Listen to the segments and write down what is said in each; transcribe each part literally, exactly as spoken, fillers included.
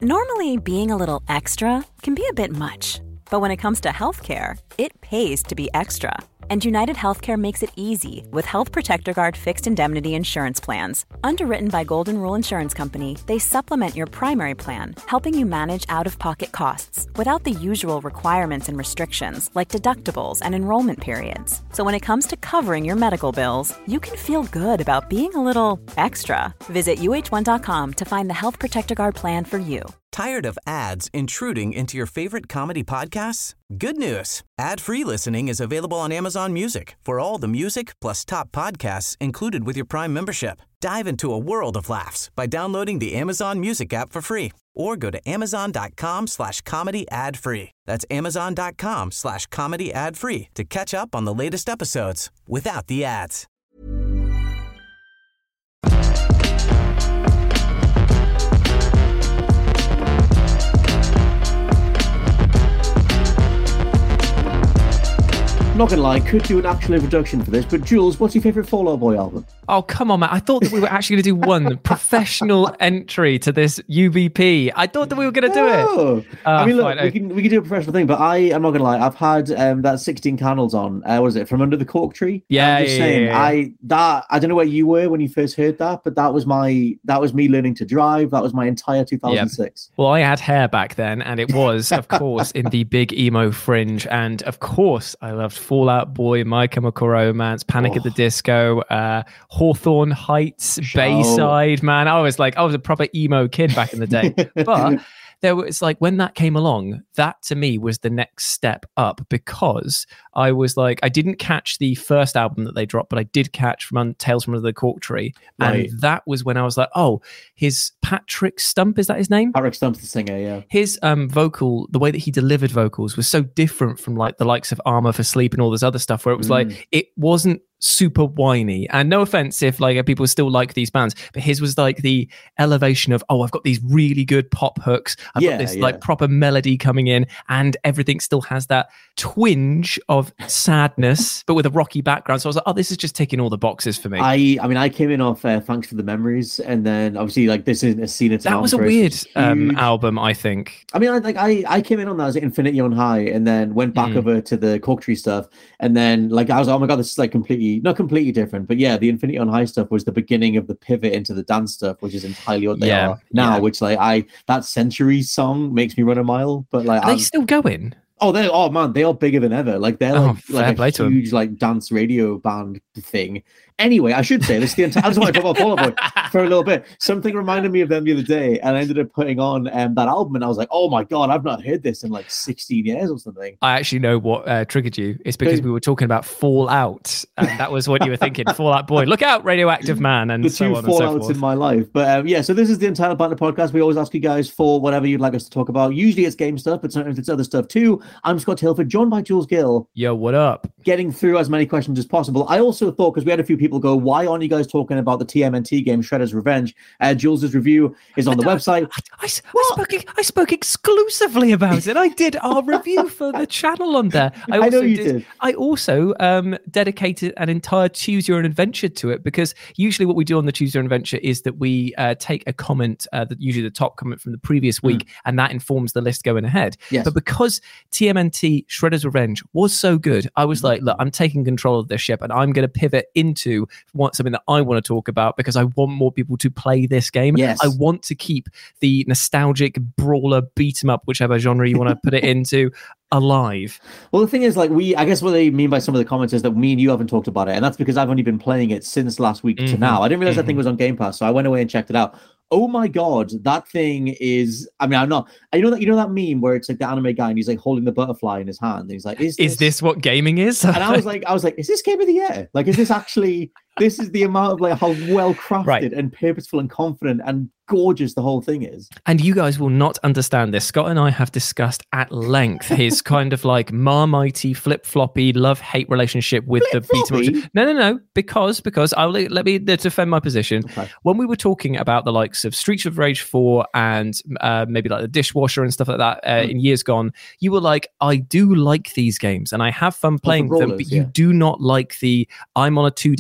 Normally, being a little extra can be a bit much, but when it comes to healthcare, it pays to be extra. And United Healthcare makes it easy with Health Protector Guard fixed indemnity insurance plans. Underwritten by Golden Rule Insurance Company, they supplement your primary plan, helping you manage out-of-pocket costs without the usual requirements and restrictions like deductibles and enrollment periods. So when it comes to covering your medical bills, you can feel good about being a little extra. Visit U H one dot com to find the Health Protector Guard plan for you. Tired of ads intruding into your favorite comedy podcasts? Good news. Ad-free listening is available on Amazon Music for all the music plus top podcasts included with your Prime membership. Dive into a world of laughs by downloading the Amazon Music app for free or go to amazon.com slash comedy ad free. That's amazon.com slash comedy ad free to catch up on the latest episodes without the ads. I'm not gonna lie, could do an actual introduction for this, but Jules, what's your favourite Fall Out Boy album? Oh, come on, man. I thought that we were actually going to do one professional entry to this U B P. I thought that we were going to do oh. it. Uh, I mean, look, fine. we can we can do a professional thing, but I am not gonna lie, I've had um, that sixteen Candles on. Uh, what is it, From Under the Cork Tree? Yeah, I'm just yeah, saying, yeah, yeah. I that I don't know where you were when you first heard that, but that was my that was me learning to drive. That was my entire two thousand six. Yep. Well, I had hair back then, and it was, of course, in the big emo fringe, and of course, I loved Fall Out Boy, My Chemical Romance, Panic Oh. at the Disco, uh, Hawthorne Heights, Show. Bayside. Man, I was like, I was a proper emo kid back in the day. But there was like, when that came along, that to me was the next step up, because I was like, I didn't catch the first album that they dropped, but I did catch from Un- Tales from Under the Cork Tree. Right. And that was when I was like, oh, his Patrick Stump, is that his name? Patrick Stump's the singer, yeah. His um vocal, the way that he delivered vocals was so different from like the likes of Armour for Sleep and all this other stuff, where it was Mm. like, it wasn't super whiny. And no offense if like people still like these bands, but his was like the elevation of, oh, I've got these really good pop hooks, I've Yeah, got this yeah. like proper melody coming in, and everything still has that twinge of sadness but with a rocky background. So I was like, oh, this is just ticking all the boxes for me. I I mean, I came in off uh, Thanks for the Memories, and then obviously like this is a scene. that was a weird um album, I think. I mean, I like I, I came in on that as Infinity on High, and then went back Mm. over to the Cork Tree stuff, and then like I was like, oh my god, this is like completely not completely different, but yeah, the Infinity on High stuff was the beginning of the pivot into the dance stuff, which is entirely what they Yeah, are now. yeah. Which like I that Century song makes me run a mile, but like Are they I'm- still going? oh they oh man, they are bigger than ever. Like they're Oh, like fair like play a to 'em. huge like dance radio band thing. Anyway, I should say this is the entire. I just want to talk about Fall Out Boy for a little bit. Something reminded me of them the other day, and I ended up putting on um, that album, and I was like, "Oh my god, I've not heard this in like sixteen years or something." I actually know what uh, triggered you. It's because we were talking about Fallout, and that was what you were thinking. Fallout Boy, look out, Radioactive Man, and The so two on and so fallouts forth. in my life, but um, yeah. So this is the entire Banter podcast. We always ask you guys for whatever you'd like us to talk about. Usually it's game stuff, but sometimes it's other stuff too. I'm Scott Tilford, joined by Jules Gill, Yo, what up? getting through as many questions as possible. I also thought, because we had a few people go, "Why aren't you guys talking about the T M N T game Shredder's Revenge?" Uh, Jules's review is on the website. I, I, I spoke. I spoke exclusively about it. I did our review for the channel on there. I, I also know you did. I also um, dedicated an entire Choose Your Own Adventure to it, because usually what we do on the Choose Your Own Adventure is that we uh, take a comment, uh, that usually the top comment from the previous week, and that informs the list going ahead. Yes. But because T M N T Shredder's Revenge was so good, I was like, look, I'm taking control of this ship, and I'm going to pivot into what something that I want to talk about, because I want more people to play this game. Yes. I want to keep the nostalgic brawler beat 'em up, whichever genre you want to put it into, alive. Well, the thing is, like, we, I guess what they mean by some of the comments is that me and you haven't talked about it, and that's because I've only been playing it since last week to Mhm. now. I didn't realize that Mhm. thing was on Game Pass, so I went away and checked it out. Oh my god, that thing is, I mean, I'm not, you know that, you know that meme where it's like the anime guy and he's like holding the butterfly in his hand, and he's like, is this, Is this what gaming is? and I was like, I was like, is this Game of the Year? Like, is this actually, this is the amount of like how well crafted Right. and purposeful and confident and gorgeous the whole thing is. And you guys will not understand this. Scott and I have discussed at length his kind of like marmitey, flip-floppy, love-hate relationship with the Flip-floppy? beat 'em up. No, no, no. Because, because I'll let let me defend my position. Okay. When we were talking about the likes of Streets of Rage four and uh, maybe like the Dishwasher and stuff like that uh, Mm. in years gone, you were like, I do like these games and I have fun playing them, brawlers, but you yeah. do not like the I'm on a two D plane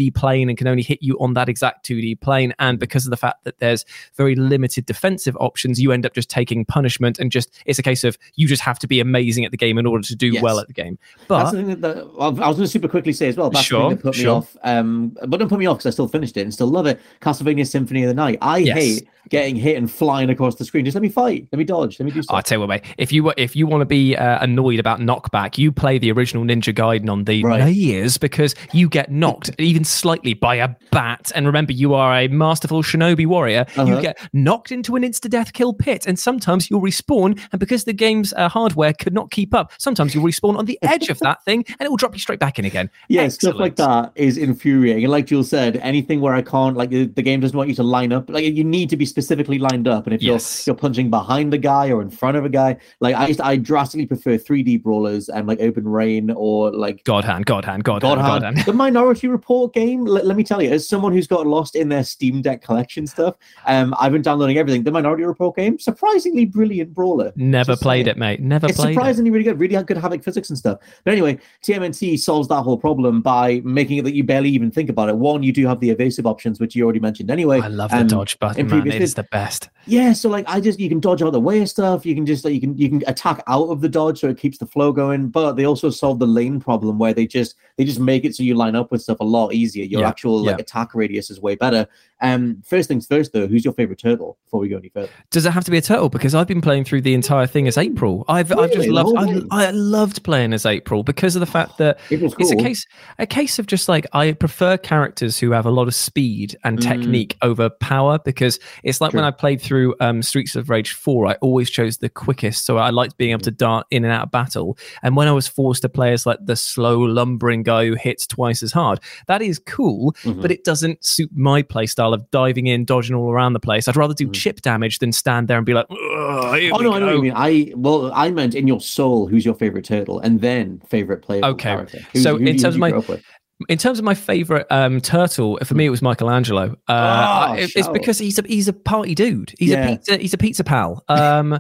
plane and can only hit you on that exact two D plane. And because of the fact that there's very limited defensive options, you end up just taking punishment, and just it's a case of you just have to be amazing at the game in order to do Yes. well at the game. But that's the thing that, that I was going to super quickly say as well. That's Sure, the thing that put me sure. off. Um, but don't put me off because I still finished it and still love it. Castlevania Symphony of the Night. I Yes. hate getting hit and flying across the screen. Just let me fight. Let me dodge. Let me do stuff. I'll tell you what, mate. If you if you want to be uh, annoyed about knockback, you play the original Ninja Gaiden on the Right. years, because you get knocked even slightly by a bat. And remember, you are a masterful shinobi warrior. Uh-huh. You get knocked into an insta-death kill pit, and sometimes you'll respawn. And because the game's uh, hardware could not keep up, sometimes you'll respawn on the edge of that thing, and it will drop you straight back in again. Yeah, Excellent. stuff like that is infuriating. And like Jules said, anything where I can't, like the, the game doesn't want you to line up. Like you need to be specifically lined up. And if Yes. you're you're punching behind the guy or in front of a guy, like I I drastically prefer three D brawlers and like Open Rain or like God hand, God hand, God, God hand, God hand. hand. The Minority Report game, let, let me tell you, as someone who's got lost in their Steam Deck collection stuff, um, I've been downloading everything. The Minority Report game, surprisingly brilliant brawler. Never Just played saying. it, mate. Never It's played it. surprisingly really good, really good havoc physics and stuff. But anyway, T M N T solves that whole problem by making it that you barely even think about it. One, you do have the evasive options, which you already mentioned anyway. I love the um, dodge button, in man. previous It is vid- the best. Yeah, so like I just you can dodge out the way of stuff. You can just like you can you can attack out of the dodge, so it keeps the flow going. But they also solve the lane problem where they just they just make it so you line up with stuff a lot easier. Your Yeah, actual like yeah. attack radius is way better. Um, first things first though, who's your favorite turtle? Before we go any further, Does it have to be a turtle? Because I've been playing through the entire thing as April. I've I've just Really? loved The I, whole game? I loved playing as April because of the fact that April's it's a cool. case a case of just like I prefer characters who have a lot of speed and Mm. technique over power, because it's like when True. I played through um, Streets of Rage four, I always chose the quickest, so I liked being able to dart in and out of battle. And when I was forced to play as like the slow lumbering guy who hits twice as hard, that is cool, Mhm. but it doesn't suit my play style of diving in, dodging all around the place. I'd rather do Mhm. chip damage than stand there and be like, "Ugh, here Oh we no, I know what go." you mean. I well, I meant in your soul, who's your favorite turtle, and then favorite player Okay. character. Who, So who in do you- terms who of do you my- grow up with? In terms of my favorite um, turtle, for me it was Michelangelo. Uh, Oh, it- it's shout. because he's a he's a party dude. He's Yeah. a pizza he's a pizza pal. Um,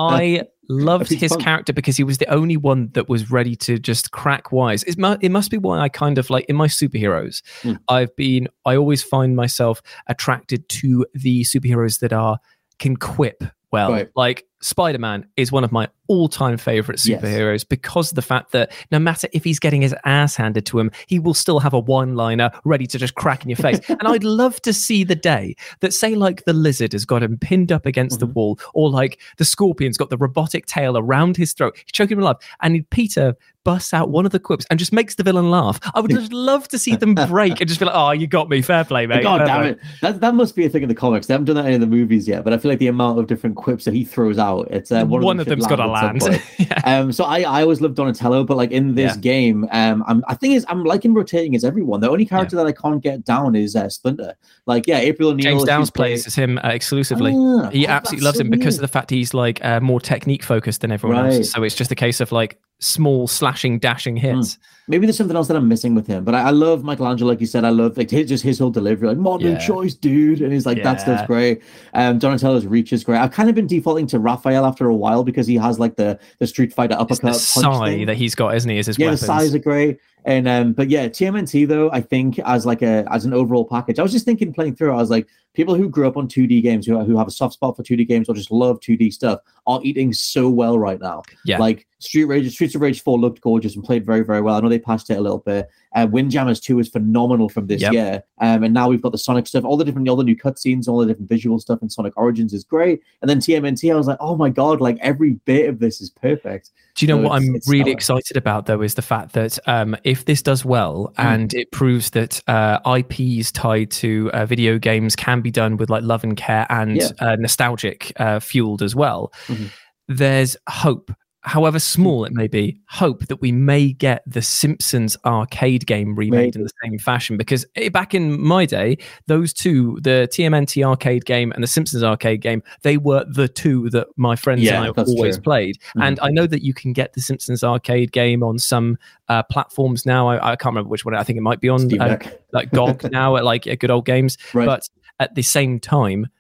I loved Pizza his punk. character because he was the only one that was ready to just crack wise. It, mu- it must be why I kind of like in my superheroes. Mm. I've been I always find myself attracted to the superheroes that are can quip well. Right. Like Spider-Man is one of my all-time favorite Yes. superheroes because of the fact that no matter if he's getting his ass handed to him, he will still have a one-liner ready to just crack in your face. And I'd love to see the day that, say, like the lizard has got him pinned up against Mm-hmm. the wall, or like the scorpion's got the robotic tail around his throat, he's choking him alive, and Peter busts out one of the quips and just makes the villain laugh. I would just love to see them break and just be like, "Oh, you got me, fair play, mate." God fair damn play." it! That that must be a thing in the comics. They haven't done that in the movies yet, but I feel like the amount of different quips that he throws out, it's uh, one, One of, of them them's should got to at some land. point. Yeah. Um, so I, I always loved Donatello, but like in this Yeah. game, um, I'm I think is I'm liking rotating as everyone. The only character that I can't get down is uh, Splinter. Like yeah, April O'Neil. James she's Downs great. plays as him uh, exclusively. Ah, He oh, absolutely that's loves so him because weird. of the fact he's like uh, more technique focused than everyone Right. else. So it's just a case of like small slashing, dashing hits. Maybe there's something else that I'm missing with him, but I, I love Michelangelo, like you said. I love like his, just his whole delivery, like modern Yeah. choice, dude, and he's like that Yeah. stuff's great. Um, Donatello's reach is great. I've kind of been defaulting to Raphael after a while because he has like the the Street Fighter It's uppercut the punch sigh thing. that he's got, isn't he? Is his Yeah, weapons. the size are great. And um, but yeah, T M N T though, I think as like a as an overall package, I was just thinking playing through, I was like, people who grew up on two D games, who who have a soft spot for two D games or just love two D stuff, are eating so well right now. Yeah. Like Street Rage, Streets of Rage four looked gorgeous and played very, very well. I know they patched it a little bit. Uh, Windjammers two is phenomenal from this Yep. year. Um, and now we've got the Sonic stuff, all the different, all the new cutscenes, all the different visual stuff in Sonic Origins is great. And then T M N T, I was like, oh my god, like every bit of this is perfect. Do you know So what it's- I'm it's really stellar. excited about, though, is the fact that um, if this does well Mm. and it proves that uh, I Ps tied to uh, video games can be done with like love and care and Yeah. uh, nostalgic uh, fueled as well, Mhm. there's hope. However small it may be, hope that we may get the Simpsons arcade game remade in the same fashion. Because eh, back in my day, those two, the T M N T arcade game and the Simpsons arcade game, they were the two that my friends Yeah, and I that's always true. played. Mhm. And I know that you can get the Simpsons arcade game on some uh, platforms now. I, I can't remember which one. I think it might be on Steam uh, Deck. like G O G now at like uh, Good Old Games. Right. But at the same time,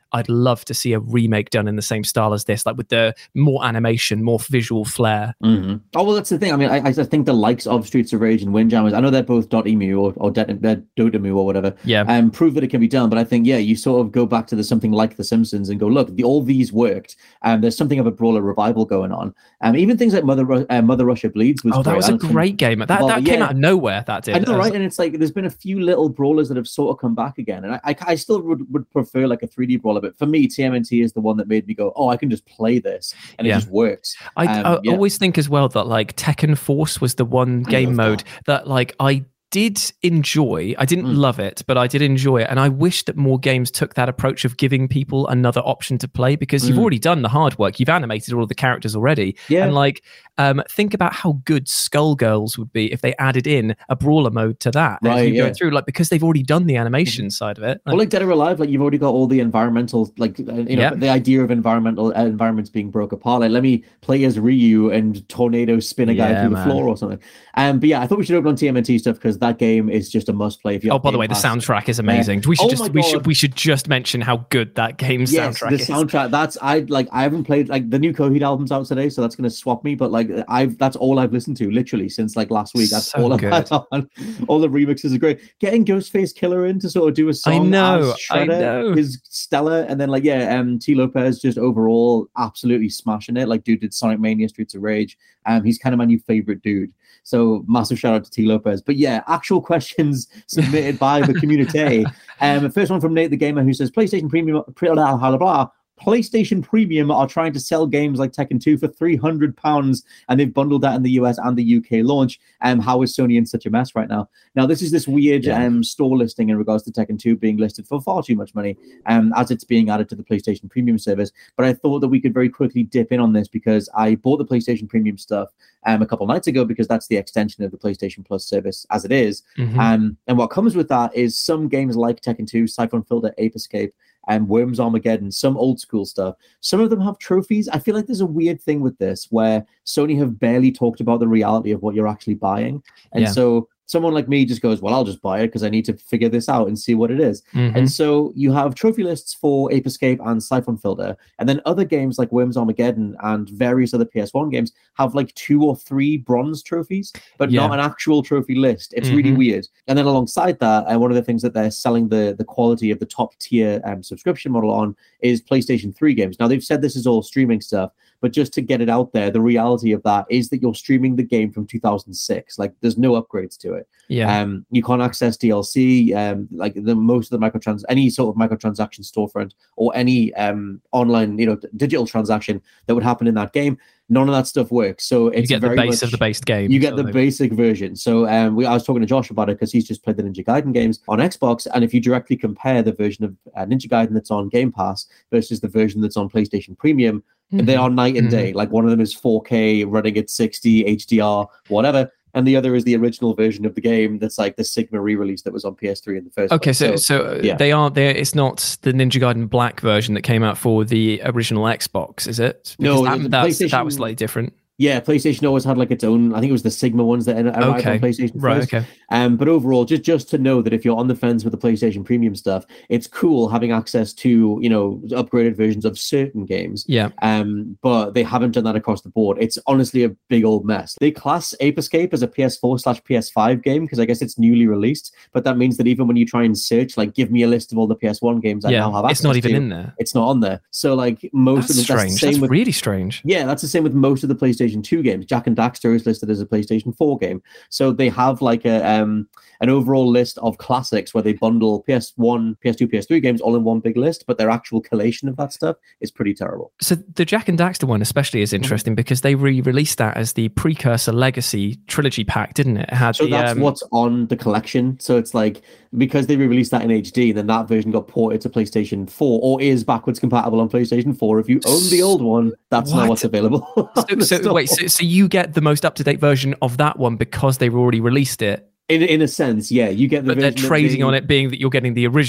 I'd love to see a remake done in the same style as this, like with the more animation, more visual flair. Mm-hmm. Oh, well, that's the thing. I mean, I, I think the likes of Streets of Rage and Windjammers, I know they're both .emu or, or Dotemu or whatever, yeah, um, prove that it can be done. But I think, yeah, you sort of go back to the something like The Simpsons and go, look, the, all these worked. Um, there's something of a brawler revival going on. Um, even things like Mother uh, Mother Russia Bleeds was oh, that great. was a great game. That well, that yeah. came out of nowhere. That did. I know, was... right? And it's like there's been a few little brawlers that have sort of come back again, and I, I, I still would, would prefer like a three D brawler. But for me, T M N T is the one that made me go, oh, I can just play this, and yeah. it just works. I, um, I yeah. always think as well that like Tekken Force was the one game mode that. that like I did enjoy. I didn't mm. love it, but I did enjoy it. And I wish that more games took that approach of giving people another option to play, because mm. you've already done the hard work. You've animated all of the characters already. Yeah. And like, um, think about how good Skullgirls would be if they added in a brawler mode to that. Right, as you yeah. go through, like, because they've already done the animation mm-hmm. side of it. Like, well, like Dead or Alive, like you've already got all the environmental, like, you know, yeah. the idea of environmental uh, environments being broke apart. Like, let me play as Ryu and tornado spin a guy yeah, through man. the floor or something. Um, but yeah, I thought we should open on T M N T stuff because that game is just a must play. If you oh, by the way, Pass. the soundtrack is amazing. Uh, we should oh just we should we should just mention how good that game's yes, soundtrack the is. soundtrack. That's I like. I haven't played like the new Coheed album's out today, so that's going to swap me. But like, I've that's all I've listened to literally since like last week. That's so all I've good. had on. All the remixes are great. Getting Ghostface Killer in to sort of do a song. I know. As Shredder I know. is stellar, and then like yeah, um, T Lopez just overall absolutely smashing it. Like dude did Sonic Mania, Streets of Rage. Um, he's kind of my new favorite dude. So massive shout out to T Lopez. But yeah, actual questions submitted by the community. Um, first one from Nate the Gamer, who says PlayStation Premium, blah, blah, blah, blah. PlayStation Premium are trying to sell games like Tekken two for three hundred pounds, and they've bundled that in the U S and the U K launch. Um, how is Sony in such a mess right now? Now, this is this weird yeah. um, store listing in regards to Tekken two being listed for far too much money um, as it's being added to the PlayStation Premium service. But I thought that we could very quickly dip in on this because I bought the PlayStation Premium stuff um, a couple nights ago because that's the extension of the PlayStation Plus service as it is. Mm-hmm. Um, and what comes with that is some games like Tekken two, Siphon Filter, Ape Escape, and Worms Armageddon, some old school stuff. Some of them have trophies. I feel like there's a weird thing with this where Sony have barely talked about the reality of what you're actually buying. And yeah. so someone like me just goes, well, I'll just buy it because I need to figure this out and see what it is. Mm-hmm. And so you have trophy lists for Ape Escape and Siphon Filter. And then other games like Worms Armageddon and various other P S one games have like two or three bronze trophies, but yeah. not an actual trophy list. It's mm-hmm. really weird. And then alongside that, uh, one of the things that they're selling the, the quality of the top tier um, subscription model on is PlayStation three games. Now, they've said this is all streaming stuff, but just to get it out there, the reality of that is that you're streaming the game from two thousand six. Like, there's no upgrades to it. Yeah. Um, you can't access D L C. Um, like the most of the microtrans, any sort of microtransaction storefront or any um online, you know, digital transaction that would happen in that game. None of that stuff works. So it's you get very the base much, of the base game. You get the basic version. So um, we I was talking to Josh about it because he's just played the Ninja Gaiden games on Xbox, and if you directly compare the version of uh, Ninja Gaiden that's on Game Pass versus the version that's on PlayStation Premium, mm-hmm. they are night and day. Mm-hmm. Like one of them is four K running at sixty H D R, whatever. And the other is the original version of the game that's like the Sigma re-release that was on P S three in the first okay, place. so so, so yeah. they are there. It's not the Ninja Gaiden Black version that came out for the original Xbox, is it? Because no, that, that's, that was slightly different. Yeah, PlayStation always had like its own. I think it was the Sigma ones that arrived okay. on PlayStation first. Right, okay. Um, but overall, just just to know that if you're on the fence with the PlayStation Premium stuff, it's cool having access to, you know, upgraded versions of certain games. Yeah. Um, but they haven't done that across the board. It's honestly a big old mess. They class Ape Escape as a P S four slash P S five game because I guess it's newly released. But that means that even when you try and search, like, give me a list of all the P S one games I yeah, now have access it's not even to, in there. It's not on there. So like most that's of the strange. That's, the same that's with, really strange. Yeah, that's the same with most of the PlayStation two games. Jack and Daxter is listed as a PlayStation four game. So they have like a um an overall list of classics where they bundle P S one, P S two, P S three games all in one big list, but their actual collation of that stuff is pretty terrible. So the Jack and Daxter one especially is interesting mm-hmm. because they re-released that as the precursor Legacy trilogy pack, didn't it? It had so the, that's um... what's on the collection. So it's like, because they re-released that in H D, then that version got ported to PlayStation four or is backwards compatible on PlayStation four. If you own the old one, that's what? not what's available. so, so wait, so, so you get the most up-to-date version of that one because they've already released it? In in a sense, yeah, you get the. But they're trading being, on it being that you're getting the original.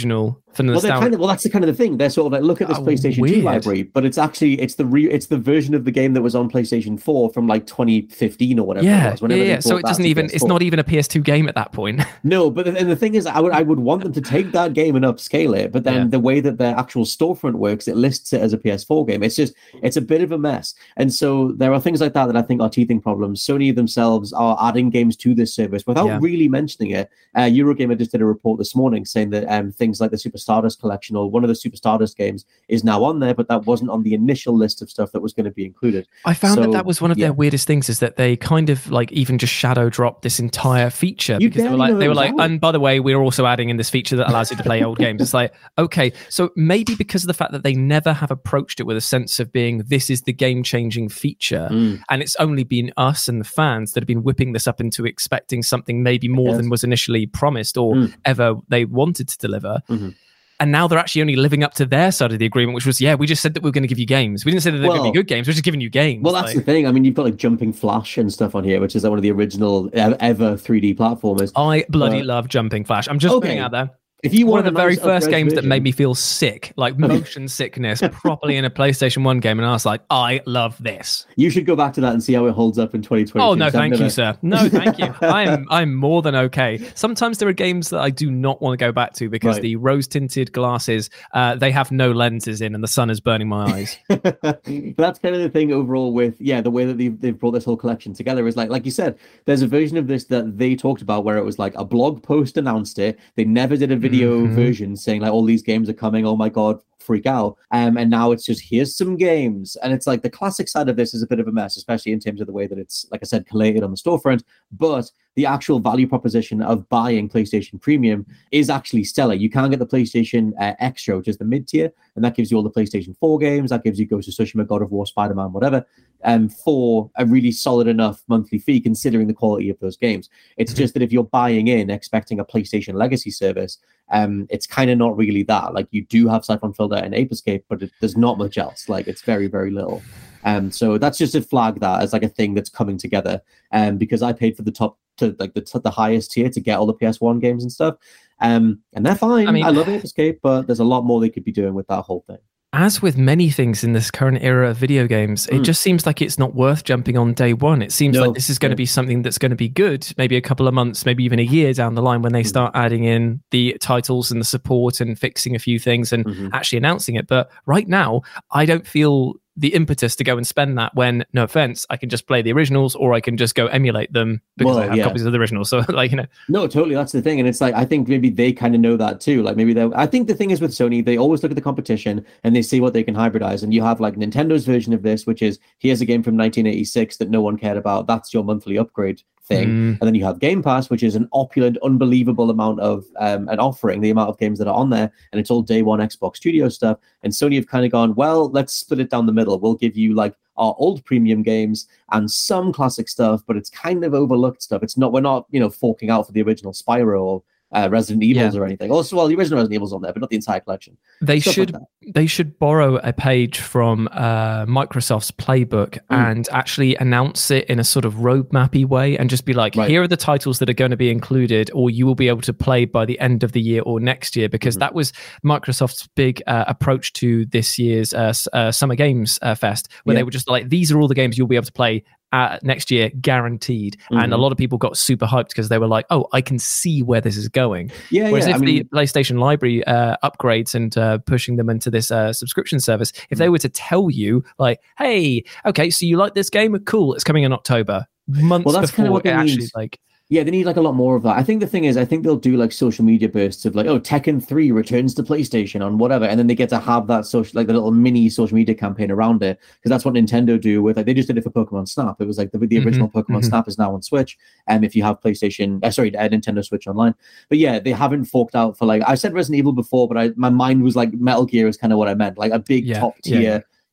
For the well, they're nostalgia. kind of, well, that's the kind of the thing. They're sort of like, look at this Oh, PlayStation two weird. library, but it's actually it's the re, it's the version of the game that was on PlayStation four from like twenty fifteen or whatever Yeah, it was. Whenever yeah, they yeah. So brought it that doesn't to even. P S It's four. not even a P S two game at that point. No, but and the thing is, I would I would want them to take that game and upscale it. But then Yeah. the way that their actual storefront works, it lists it as a P S four game. It's just it's a bit of a mess. And so there are things like that that I think are teething problems. Sony themselves are adding games to this service without Yeah. really mentioning it. Uh, Eurogamer just did a report this morning saying that um, things like the Super Stardust collection or one of the Super Stardust games is now on there, but that wasn't on the initial list of stuff that was going to be included. I found So, that that was one of yeah. their weirdest things, is that they kind of like even just shadow dropped this entire feature You because they were barely like, know they it were was like, out. and by the way, we're also adding in this feature that allows you to play old games. It's like, okay, so maybe because of the fact that they never have approached it with a sense of being, this is the game changing feature, Mm. and it's only been us and the fans that have been whipping this up into expecting something maybe more Yes. than was initially promised or Mm. ever they wanted to deliver. Mhm. And now they're actually only living up to their side of the agreement, which was, yeah, we just said that we were going to give you games. We didn't say that they're going to Well- be good games. We're just giving you games. Well, that's Like, the thing. I mean, you've got like Jumping Flash and stuff on here, which is like one of the original e- ever three D platformers. I bloody Uh, love Jumping Flash. I'm just putting okay. it out there. If you One want of the a very nice first up-res games that version- made me feel sick, like motion sickness, properly in a PlayStation one game. And I was like, I love this. You should go back to that and see how it holds up in twenty twenty-two. Oh, no, 'cause I've thank never- you, sir. No, thank you. I'm I'm more than okay. Sometimes there are games that I do not want to go back to because Right. the rose-tinted glasses, uh, they have no lenses in and the sun is burning my eyes. But that's kind of the thing overall with yeah the way that they've, they've brought this whole collection together is like like you said, there's a version of this that they talked about where it was like a blog post announced it. They never did a video Mhm. version saying like all these games are coming, oh my god, freak out. Um and now it's just here's some games, and it's like the classic side of this is a bit of a mess, especially in terms of the way that it's, like I said, collated on the storefront. But the actual value proposition of buying PlayStation Premium is actually stellar. You can get the PlayStation uh, Extra, which is the mid tier, and that gives you all the PlayStation four games. That gives you Ghost of Tsushima, God of War, Spider-Man, whatever, um, for a really solid enough monthly fee considering the quality of those games. It's just that if you're buying in expecting a PlayStation Legacy service, um, it's kind of not really that. Like, you do have Siphon Filter and Ape Escape, but it, there's not much else. Like, it's very, very little. Um, so that's just to flag that as like a thing that's coming together. Um, because I paid for the top to like the t- the highest tier to get all the P S one games and stuff. Um, and they're fine. I I, mean- love Ape Escape, but there's a lot more they could be doing with that whole thing. As with many things in this current era of video games, it Mm. just seems like it's not worth jumping on day one. It seems No, like this is going to no. be something that's going to be good, maybe a couple of months, maybe even a year down the line when they Mm. start adding in the titles and the support and fixing a few things and Mhm. actually announcing it. But right now, I don't feel the impetus to go and spend that when, no offense, I can just play the originals or I can just go emulate them because Well, I have yeah. copies of the originals. So, like, you know, No, totally. That's the thing. And it's like, I think maybe they kind of know that too. Like, maybe they, I think the thing is with Sony, they always look at the competition and they see what they can hybridize. And you have like Nintendo's version of this, which is here's a game from nineteen eighty-six that no one cared about. That's your monthly upgrade thing. Mm. And then you have Game Pass, which is an opulent, unbelievable amount of um, an offering, the amount of games that are on there. And it's all day one Xbox Studio stuff. And Sony have kind of gone, well, let's split it down the middle. We'll give you like our old premium games and some classic stuff, but it's kind of overlooked stuff. It's not, we're not, you know, forking out for the original Spyro or uh, Resident Evils Yeah. or anything. Also, well, the original Resident Evil's on there, but not the entire collection. they Stuff like should that. they should borrow a page from uh, Microsoft's playbook Mm. and actually announce it in a sort of roadmappy way and just be like, Right. here are the titles that are going to be included or you will be able to play by the end of the year or next year, because Mhm. that was Microsoft's big uh, approach to this year's uh, s- uh, Summer Games uh, Fest, where Yeah. they were just like, these are all the games you'll be able to play uh, next year, guaranteed. And a Mhm. lot of people got super hyped because they were like, oh, I can see where this is going. Yeah, Whereas yeah. if I mean, the PlayStation library uh, upgrades and uh, pushing them into this uh, subscription service, if Mm. they were to tell you, like, hey, okay, so you like this game? Cool, it's coming in October. Months Well, that's before kinda what it they actually, need. like, yeah, they need like a lot more of that. I think the thing is, I think they'll do like social media bursts of like, oh, Tekken three returns to PlayStation on whatever, and then they get to have that social, like the little mini social media campaign around it, because that's what Nintendo do with like they just did it for Pokemon Snap. It was like the, the Mhm, original Pokemon mhm. Snap is now on Switch, and um, if you have PlayStation, uh, sorry, uh, Nintendo Switch Online. But yeah, they haven't forked out for like I said Resident Evil before, but I my mind was like Metal Gear is kind of what I meant, like a big Yeah, top yeah, tier. yeah.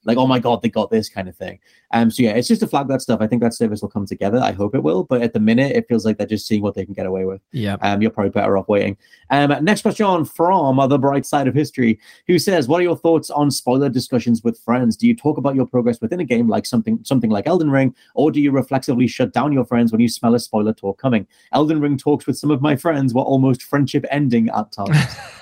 like, oh my God, they got this kind of thing. Um, so yeah, it's just to flag that stuff. I think that service will come together. I hope it will. But at the minute, it feels like they're just seeing what they can get away with. Yeah. Um, you're probably better off waiting. Um, next question from The Bright Side of History, who says, what are your thoughts on spoiler discussions with friends? Do you talk about your progress within a game like something something like Elden Ring, or do you reflexively shut down your friends when you smell a spoiler talk coming? Elden Ring talks with some of my friends were almost friendship ending at times.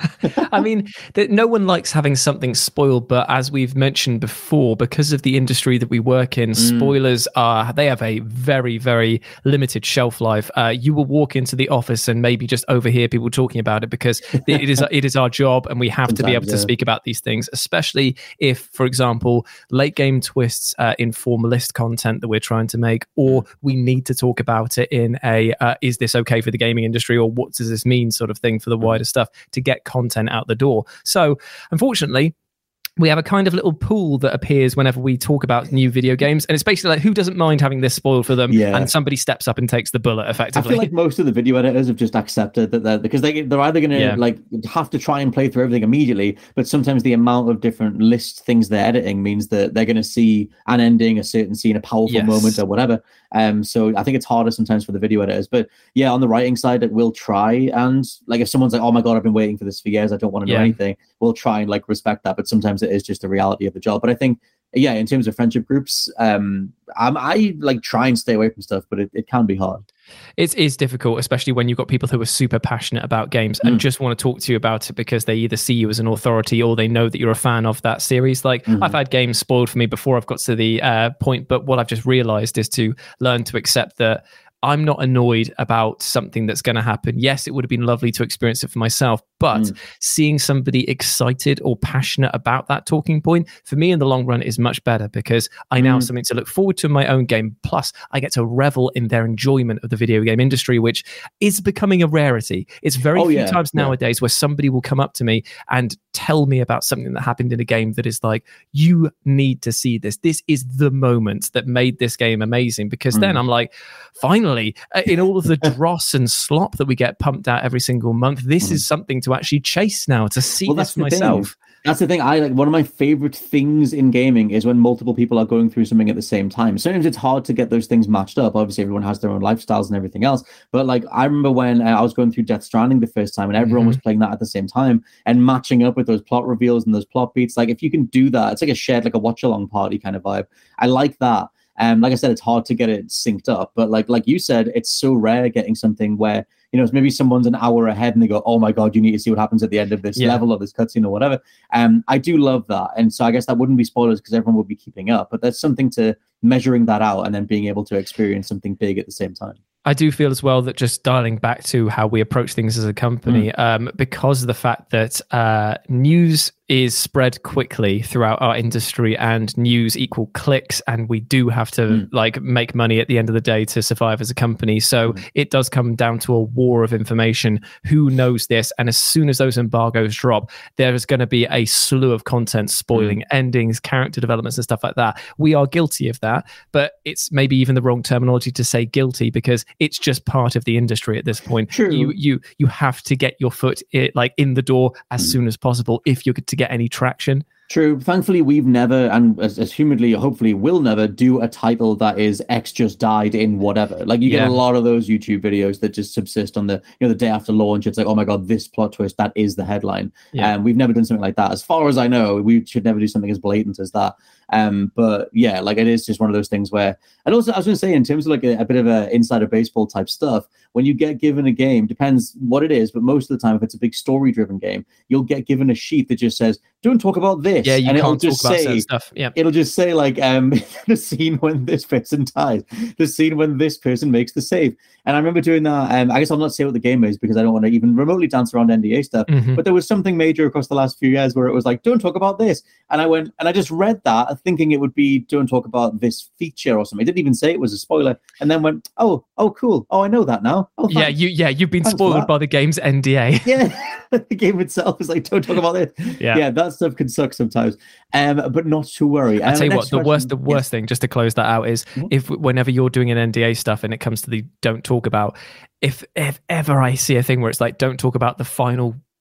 I mean, th- no one likes having something spoiled, but as we've mentioned before, because of the industry that we work in, mm. spoilers are, they have a very, very limited shelf life. Uh, you will walk into the office and maybe just overhear people talking about it because it is it is our job and we have Sometimes, to be able yeah. to speak about these things, especially if, for example, late game twists uh, inform list content that we're trying to make, or we need to talk about it in a, uh, is this okay for the gaming industry, or what does this mean sort of thing for the wider stuff to get content out the door. So unfortunately, we have a kind of little pool that appears whenever we talk about new video games. And it's basically like, who doesn't mind having this spoiled for them? Yeah. And somebody steps up and takes the bullet effectively. I feel like most of the video editors have just accepted that they're, because they, they're either going to yeah. like have to try and play through everything immediately, but sometimes the amount of different list things they're editing means that they're going to see an ending, a certain scene, a powerful yes. moment or whatever. Um, so I think it's harder sometimes for the video editors. But yeah, on the writing side, we'll try. And like if someone's like, oh my God, I've been waiting for this for years, I don't want to know yeah. anything, we'll try and like respect that. But sometimes it is just the reality of the job. But I think, yeah, in terms of friendship groups, um, I'm, I like try and stay away from stuff, but it, it can be hard. It is difficult, especially when you've got people who are super passionate about games and mm. just want to talk to you about it because they either see you as an authority or they know that you're a fan of that series. Like mm-hmm. I've had games spoiled for me before I've got to the uh, point, but what I've just realized is to learn to accept that I'm not annoyed about something that's going to happen. Yes, it would have been lovely to experience it for myself, but mm. seeing somebody excited or passionate about that talking point, for me in the long run is much better because I now mm. have something to look forward to in my own game. Plus, I get to revel in their enjoyment of the video game industry, which is becoming a rarity. It's very oh, few yeah, times yeah. nowadays where somebody will come up to me and tell me about something that happened in a game that is like, you need to see this. This is the moment that made this game amazing. Because mm. then I'm like, finally, in all of the dross and slop that we get pumped out every single month, this mm. is something to actually chase now, to see well, this for myself. Thing. That's the thing. I like one of my favorite things in gaming is when multiple people are going through something at the same time. Sometimes it's hard to get those things matched up. Obviously, everyone has their own lifestyles and everything else. But like, I remember when uh, I was going through Death Stranding the first time, and everyone mm-hmm. was playing that at the same time and matching up with those plot reveals and those plot beats. Like, if you can do that, it's like a shared, like a watch along party kind of vibe. I like that. Um, like I said, it's hard to get it synced up, but like like you said, it's so rare getting something where, you know, maybe someone's an hour ahead and they go, oh my God, you need to see what happens at the end of this yeah. level or this cutscene or whatever. Um, I do love that. And so I guess that wouldn't be spoilers because everyone would be keeping up, but there's something to measuring that out and then being able to experience something big at the same time. I do feel as well that just dialing back to how we approach things as a company, mm. um, because of the fact that uh, news is spread quickly throughout our industry and news equal clicks, and we do have to mm. like make money at the end of the day to survive as a company. So mm. it does come down to a war of information. Who knows this? And as soon as those embargoes drop, there is going to be a slew of content spoiling mm. endings, character developments and stuff like that. We are guilty of that, but it's maybe even the wrong terminology to say guilty because it's just part of the industry at this point. True. You you you have to get your foot in, like in the door as mm. soon as possible if you're to get any traction. True. Thankfully, we've never, and as, as humanly, hopefully, will never do a title that is X just died in whatever. Like you yeah. get a lot of those YouTube videos that just subsist on the, you know, the day after launch. It's like, oh my God, this plot twist, that is the headline. And yeah. um, we've never done something like that. As far as I know, we should never do something as blatant as that. Um, but yeah, like it is just one of those things where, and also I was going to say, in terms of like a, a bit of a insider baseball type stuff, when you get given a game, depends what it is, but most of the time, if it's a big story driven game, you'll get given a sheet that just says, don't talk about this. Yeah, you and can't just talk about say, certain stuff. Yeah, it'll just say like um, the scene when this person dies, the scene when this person makes the save. And I remember doing that. Um, I guess I'll not say what the game is because I don't want to even remotely dance around N D A stuff. Mm-hmm. But there was something major across the last few years where it was like, don't talk about this. And I went and I just read that thinking it would be don't talk about this feature or something. It didn't even say it was a spoiler. And then went, oh, oh, cool. Oh, I know that now. Oh, yeah, you yeah you've been thanks spoiled by the game's N D A. Yeah, the game itself is like, don't talk about this. Yeah, yeah, that stuff can suck sometimes. Um, but not to worry. I tell you what, the worst, the worst yes. thing, just to close that out, is mm-hmm. if whenever you're doing an N D A stuff and it comes to the don't talk about, if if ever I see a thing where it's like don't talk about the final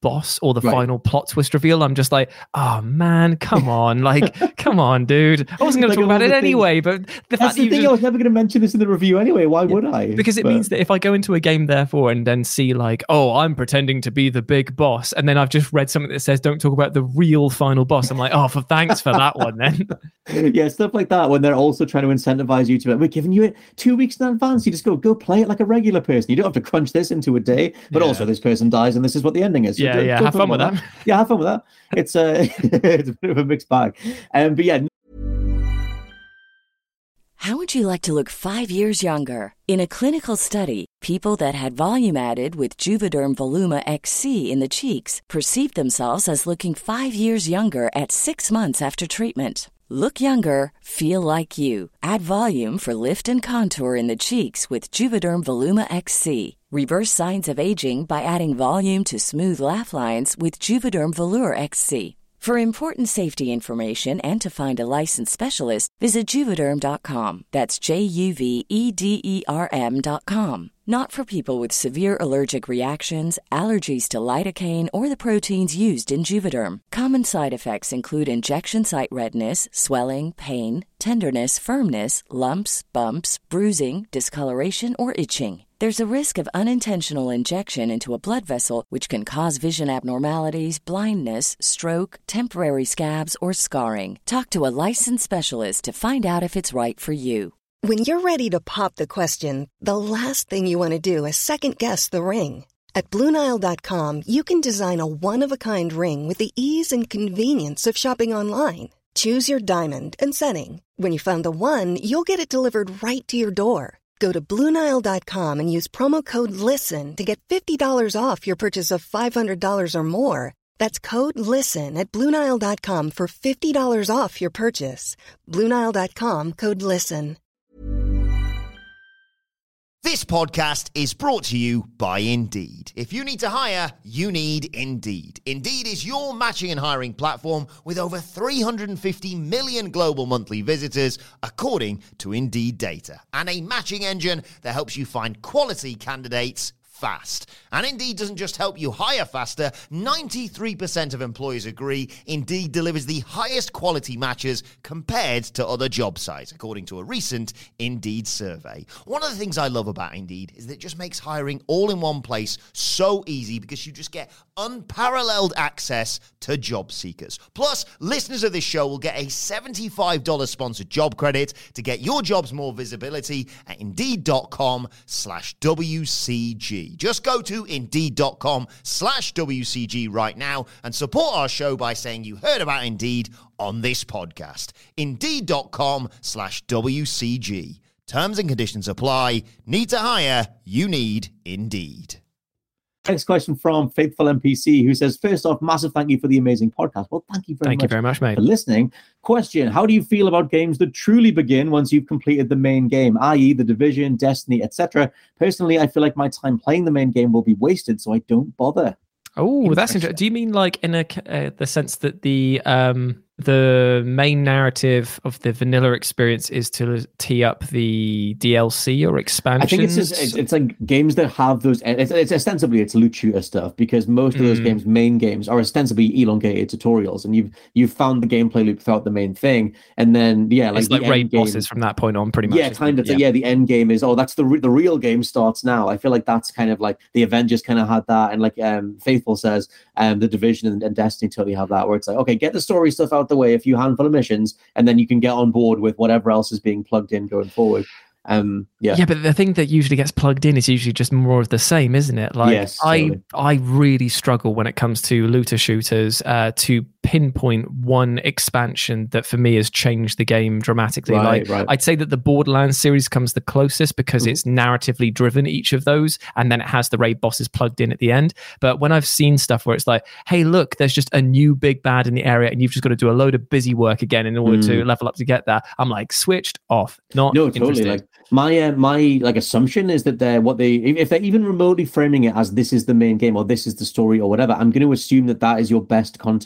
boss or the Right. final plot twist reveal, I'm just like, oh man, come on, like, come on, dude. I wasn't going Like to talk about all it the anyway, but the That's fact that the you thing. just, I was never going to mention this in the review anyway. Why would I? because it But- means that if I go into a game therefore and then see like, oh, I'm pretending to be the big boss, and then I've just read something that says don't talk about the real final boss, I'm like, oh, for thanks for that one then. yeah, stuff like that when they're also trying to incentivize you to, we're giving you it two weeks in advance. You just go, go play it like a regular person. You don't have to crunch this into a day, but Yeah. also this person dies and this is what the ending is. So Yeah, don't- yeah, don't have talk fun with about that. Yeah, have fun with that. It's a, it's a bit of a mixed bag. Um, but yeah, How would you like to look five years younger? In a clinical study, people that had volume added with Juvederm Voluma X C in the cheeks perceived themselves as looking five years younger at six months after treatment. Look younger, feel like you. Add volume for lift and contour in the cheeks with Juvederm Voluma X C. Reverse signs of aging by adding volume to smooth laugh lines with Juvederm Volure X C. For important safety information and to find a licensed specialist, visit Juvederm dot com. That's J U V E D E R M dot com. Not for people with severe allergic reactions, allergies to lidocaine, or the proteins used in Juvederm. Common side effects include injection site redness, swelling, pain, tenderness, firmness, lumps, bumps, bruising, discoloration, or itching. There's a risk of unintentional injection into a blood vessel, which can cause vision abnormalities, blindness, stroke, temporary scabs, or scarring. Talk to a licensed specialist to find out if it's right for you. When you're ready to pop the question, the last thing you want to do is second-guess the ring. At Blue Nile dot com, you can design a one-of-a-kind ring with the ease and convenience of shopping online. Choose your diamond and setting. When you find the one, you'll get it delivered right to your door. Go to Blue Nile dot com and use promo code LISTEN to get fifty dollars off your purchase of five hundred dollars or more. That's code LISTEN at Blue Nile dot com for fifty dollars off your purchase. Blue Nile dot com, code LISTEN. This podcast is brought to you by Indeed. If you need to hire, you need Indeed. Indeed is your matching and hiring platform with over three hundred fifty million global monthly visitors, according to Indeed data, and a matching engine that helps you find quality candidates fast. And Indeed doesn't just help you hire faster. ninety-three percent of employers agree Indeed delivers the highest quality matches compared to other job sites, according to a recent Indeed survey. One of the things I love about Indeed is that it just makes hiring all in one place so easy because you just get unparalleled access to job seekers. Plus, listeners of this show will get a seventy-five dollars sponsored job credit to get your jobs more visibility at Indeed.com slash WCG. Just go to Indeed.com slash WCG right now and support our show by saying you heard about Indeed on this podcast. Indeed.com slash WCG. Terms and conditions apply. Need to hire? You need Indeed. next question from Faithful N P C, who says, first off, massive thank you for the amazing podcast. Well, thank you very Thank much. you very much, mate. For listening. Question: how do you feel about games that truly begin once you've completed the main game, that is The Division, Destiny, et cetera? Personally, I feel like my time playing the main game will be wasted, so I don't bother. Oh, that's interesting. Do you mean like in a uh, the sense that the um the main narrative of the vanilla experience is to tee up the D L C or expansions? I think it's just it's, it's like games that have those. It's, it's ostensibly it's loot shooter stuff because most of those Mm. games, main games, are ostensibly elongated tutorials, and you've you've found the gameplay loop throughout the main thing, and then yeah, like it's like the raid end game, bosses from that point on, pretty much. yeah, isn't kind it? of. Yeah. yeah, the end game is oh, that's the re- the real game starts now. I feel like that's kind of like the Avengers kind of had that, and like um, Faithful says, um, the Division and, and Destiny totally have that, where it's like okay, get the story stuff out the way, a few handful of missions, and then you can get on board with whatever else is being plugged in going forward. Um, yeah, Yeah, but the thing that usually gets plugged in is usually just more of the same, isn't it? Like Yes, I, totally. I really struggle when it comes to looter shooters uh, to pinpoint one expansion that for me has changed the game dramatically. Right, like right. I'd say that the Borderlands series comes the closest because Mhm. it's narratively driven, each of those, and then it has the raid bosses plugged in at the end. But when I've seen stuff where it's like, hey, look, there's just a new big bad in the area, and you've just got to do a load of busy work again in order to level up to get that, I'm like, switched off. Not Mm. No, totally. interested. Like my uh, my like assumption is that they're what they if they're even remotely framing it as this is the main game or this is the story or whatever, I'm going to assume that that is your best content. I'm going to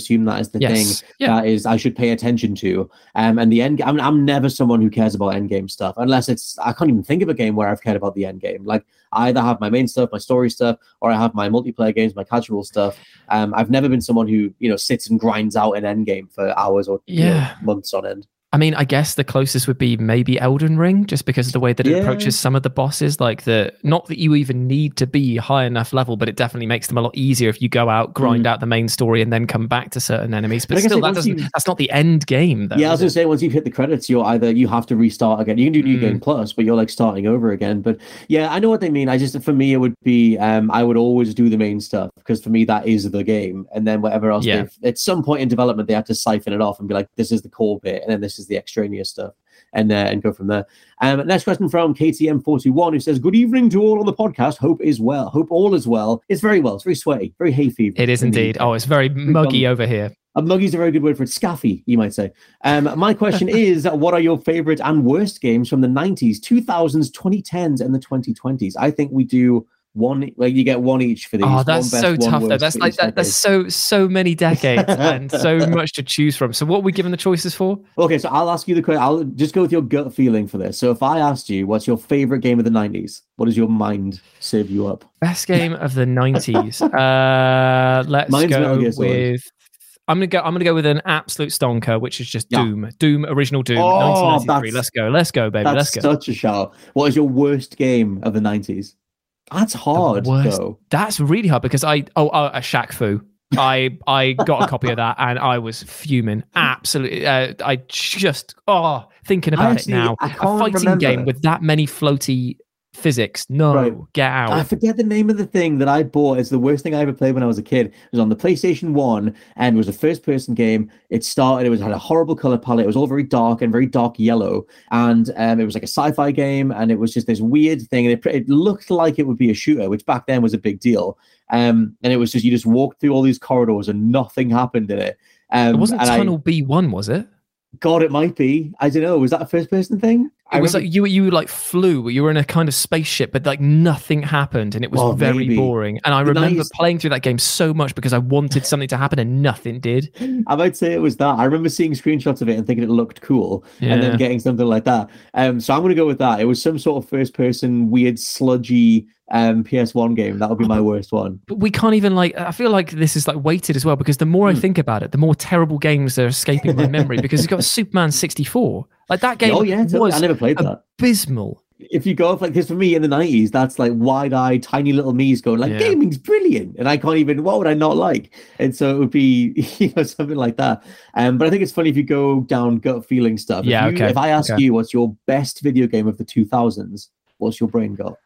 assume that is the Yes. thing Yeah. that is I should pay attention to. Um, and the end. I mean, I'm never someone who cares about end game stuff unless it's. I can't even think of a game where I've cared about the end game. Like I either have my main stuff, my story stuff, or I have my multiplayer games, my casual stuff. Um, I've never been someone who you know sits and grinds out an end game for hours or you know, Yeah. months on end. I mean, I guess the closest would be maybe Elden Ring, just because of the way that it Yeah. approaches some of the bosses. Like the not that you even need to be high enough level, but it definitely makes them a lot easier if you go out, grind Mm. out the main story, and then come back to certain enemies. But But I guess still, like that once doesn't. you- That's not the end game, though. Yeah, I was is gonna it? say once you've hit the credits, you're either you have to restart again. You can do New Mm. Game Plus, but you're like starting over again. But yeah, I know what they mean. I just for me it would be um I would always do the main stuff because for me that is the game, and then whatever else. Yeah. they've At some point in development, they have to siphon it off and be like, this is the core bit, and then this is the extraneous stuff. And uh, and go from there. Um, next question from K T M forty-one, who says, "Good evening to all on the podcast. Hope is well. Hope all is well. It's very well. It's very sweaty, very hay fever. It is indeed. Oh, it's very muggy over here. A muggy's a very good word for it. Scaffy, you might say. Um, my question is, what are your favorite and worst games from the nineties, two thousands, twenty tens, and the twenty twenties? I think we do one, like you get one each for these. Oh, One that's best, so one tough though. worst That's for like each that, that's so so many decades and so much to choose from. So what are we given the choices for? Okay, so I'll ask you the question. I'll just go with your gut feeling for this. So if I asked you, what's your favorite game of the nineties? What does your mind serve you up? Best game of the nineties. Uh, let's Mine's Metal go Gear Solid. with. I'm gonna go. I'm gonna go with an absolute stonker, which is just Yeah. Doom. Doom, original Doom, Oh, nineteen ninety-three. that's- Let's go. Let's go, baby. That's Let's go. such a shout. What is your worst game of the nineties? That's hard, worst- though. That's really hard because I oh, oh a Shaq Fu. I I got a copy of that and I was fuming. Absolutely, uh, I just oh thinking I about actually- it now. I A can't fighting remember. game with that many floaty physics. No, Right. get out. I forget the name of the thing that I bought. It's the worst thing I ever played when I was a kid. It was on the PlayStation one and it was a first-person game. It started, it was had a horrible color palette. It was all very dark and very dark yellow. And um, it was like a sci-fi game, and it was just this weird thing. And it, it looked like it would be a shooter, which back then was a big deal. Um, and it was just, you just walked through all these corridors and nothing happened in it. Um, it wasn't and I- Tunnel B one, was it? God, it might be. I don't know. Was that a first-person thing? It I was remember- like you you like flew. You were in a kind of spaceship, but like nothing happened, and it was Well, very maybe. boring. And I The remember nineties playing through that game so much because I wanted something to happen, and nothing did. I might say it was that. I remember seeing screenshots of it and thinking it looked cool, and Yeah. then getting something like that. Um, so I'm going to go with that. It was some sort of first-person, weird, sludgy um P S one game. That would be my worst one. But we can't even like. I feel like this is like weighted as well because the more I Hmm. think about it, the more terrible games are escaping my memory. Because you've got Superman sixty-four. Like that game Oh yeah, totally. was I never played that. abysmal. If you go off like because for me in the nineties, that's like wide-eyed, tiny little me's going like Yeah. gaming's brilliant, and I can't even. What would I not like? And so it would be you know something like that. Um, but I think it's funny if you go down gut feeling stuff. If Yeah, you- okay, If I ask okay. you what's your best video game of the two thousands, what's your brain got?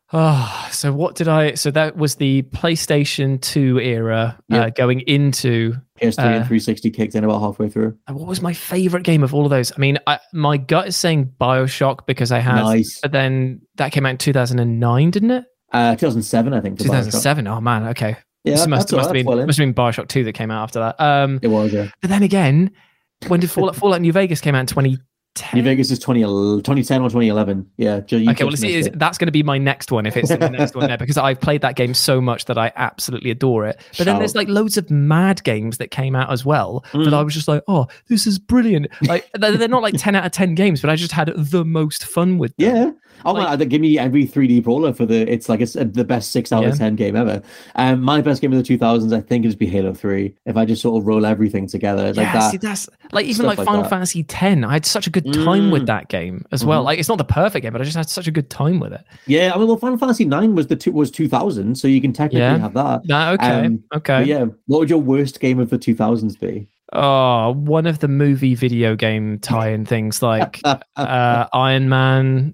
Oh, so what did I? So that was the PlayStation two era, uh, Yep. going into. P S three Uh, and three sixty kicked in about halfway through. What was my favorite game of all of those? I mean, I, my gut is saying BioShock because I had, Nice. but then that came out in two thousand nine, didn't it? Uh, two thousand seven, I think. for two BioShock. thousand seven. Oh man, okay. Yeah, This that- must, that's all must, right, have that's well been, in. must have been BioShock two that came out after that. Um, It was, yeah. but then again, when did Fallout, Fallout New Vegas came out in twenty ten? New Vegas is twenty, twenty ten or twenty eleven. Yeah. Joe, you Okay, well, just see, missed is, it. that's going to be my next one if it's in the next one there because I've played that game so much that I absolutely adore it. But then Shout. there's like loads of mad games that came out as well that Mm. I was just like, oh, this is brilliant. Like they're, they're not like ten out of ten games, but I just had the most fun with them. Yeah. Oh Like- my! They give me every three D brawler for the. It's like it's the best six out Yeah. of ten game ever. Um, my best game of the two thousands, I think, is be Halo three. If I just sort of roll everything together like yeah, that. see, that's like even stuff like like Final that. Fantasy ten. I had such a good time with Mm. that game as well. Mhm. Like it's not the perfect game, but I just had such a good time with it. Yeah, I mean, well, Final Fantasy nine was the two was two thousand, so you can technically Yeah. have that. Nah, okay, Um, okay. But yeah, what would your worst game of the two thousands be? Oh, one of the movie video game tie-in things like uh, Iron Man.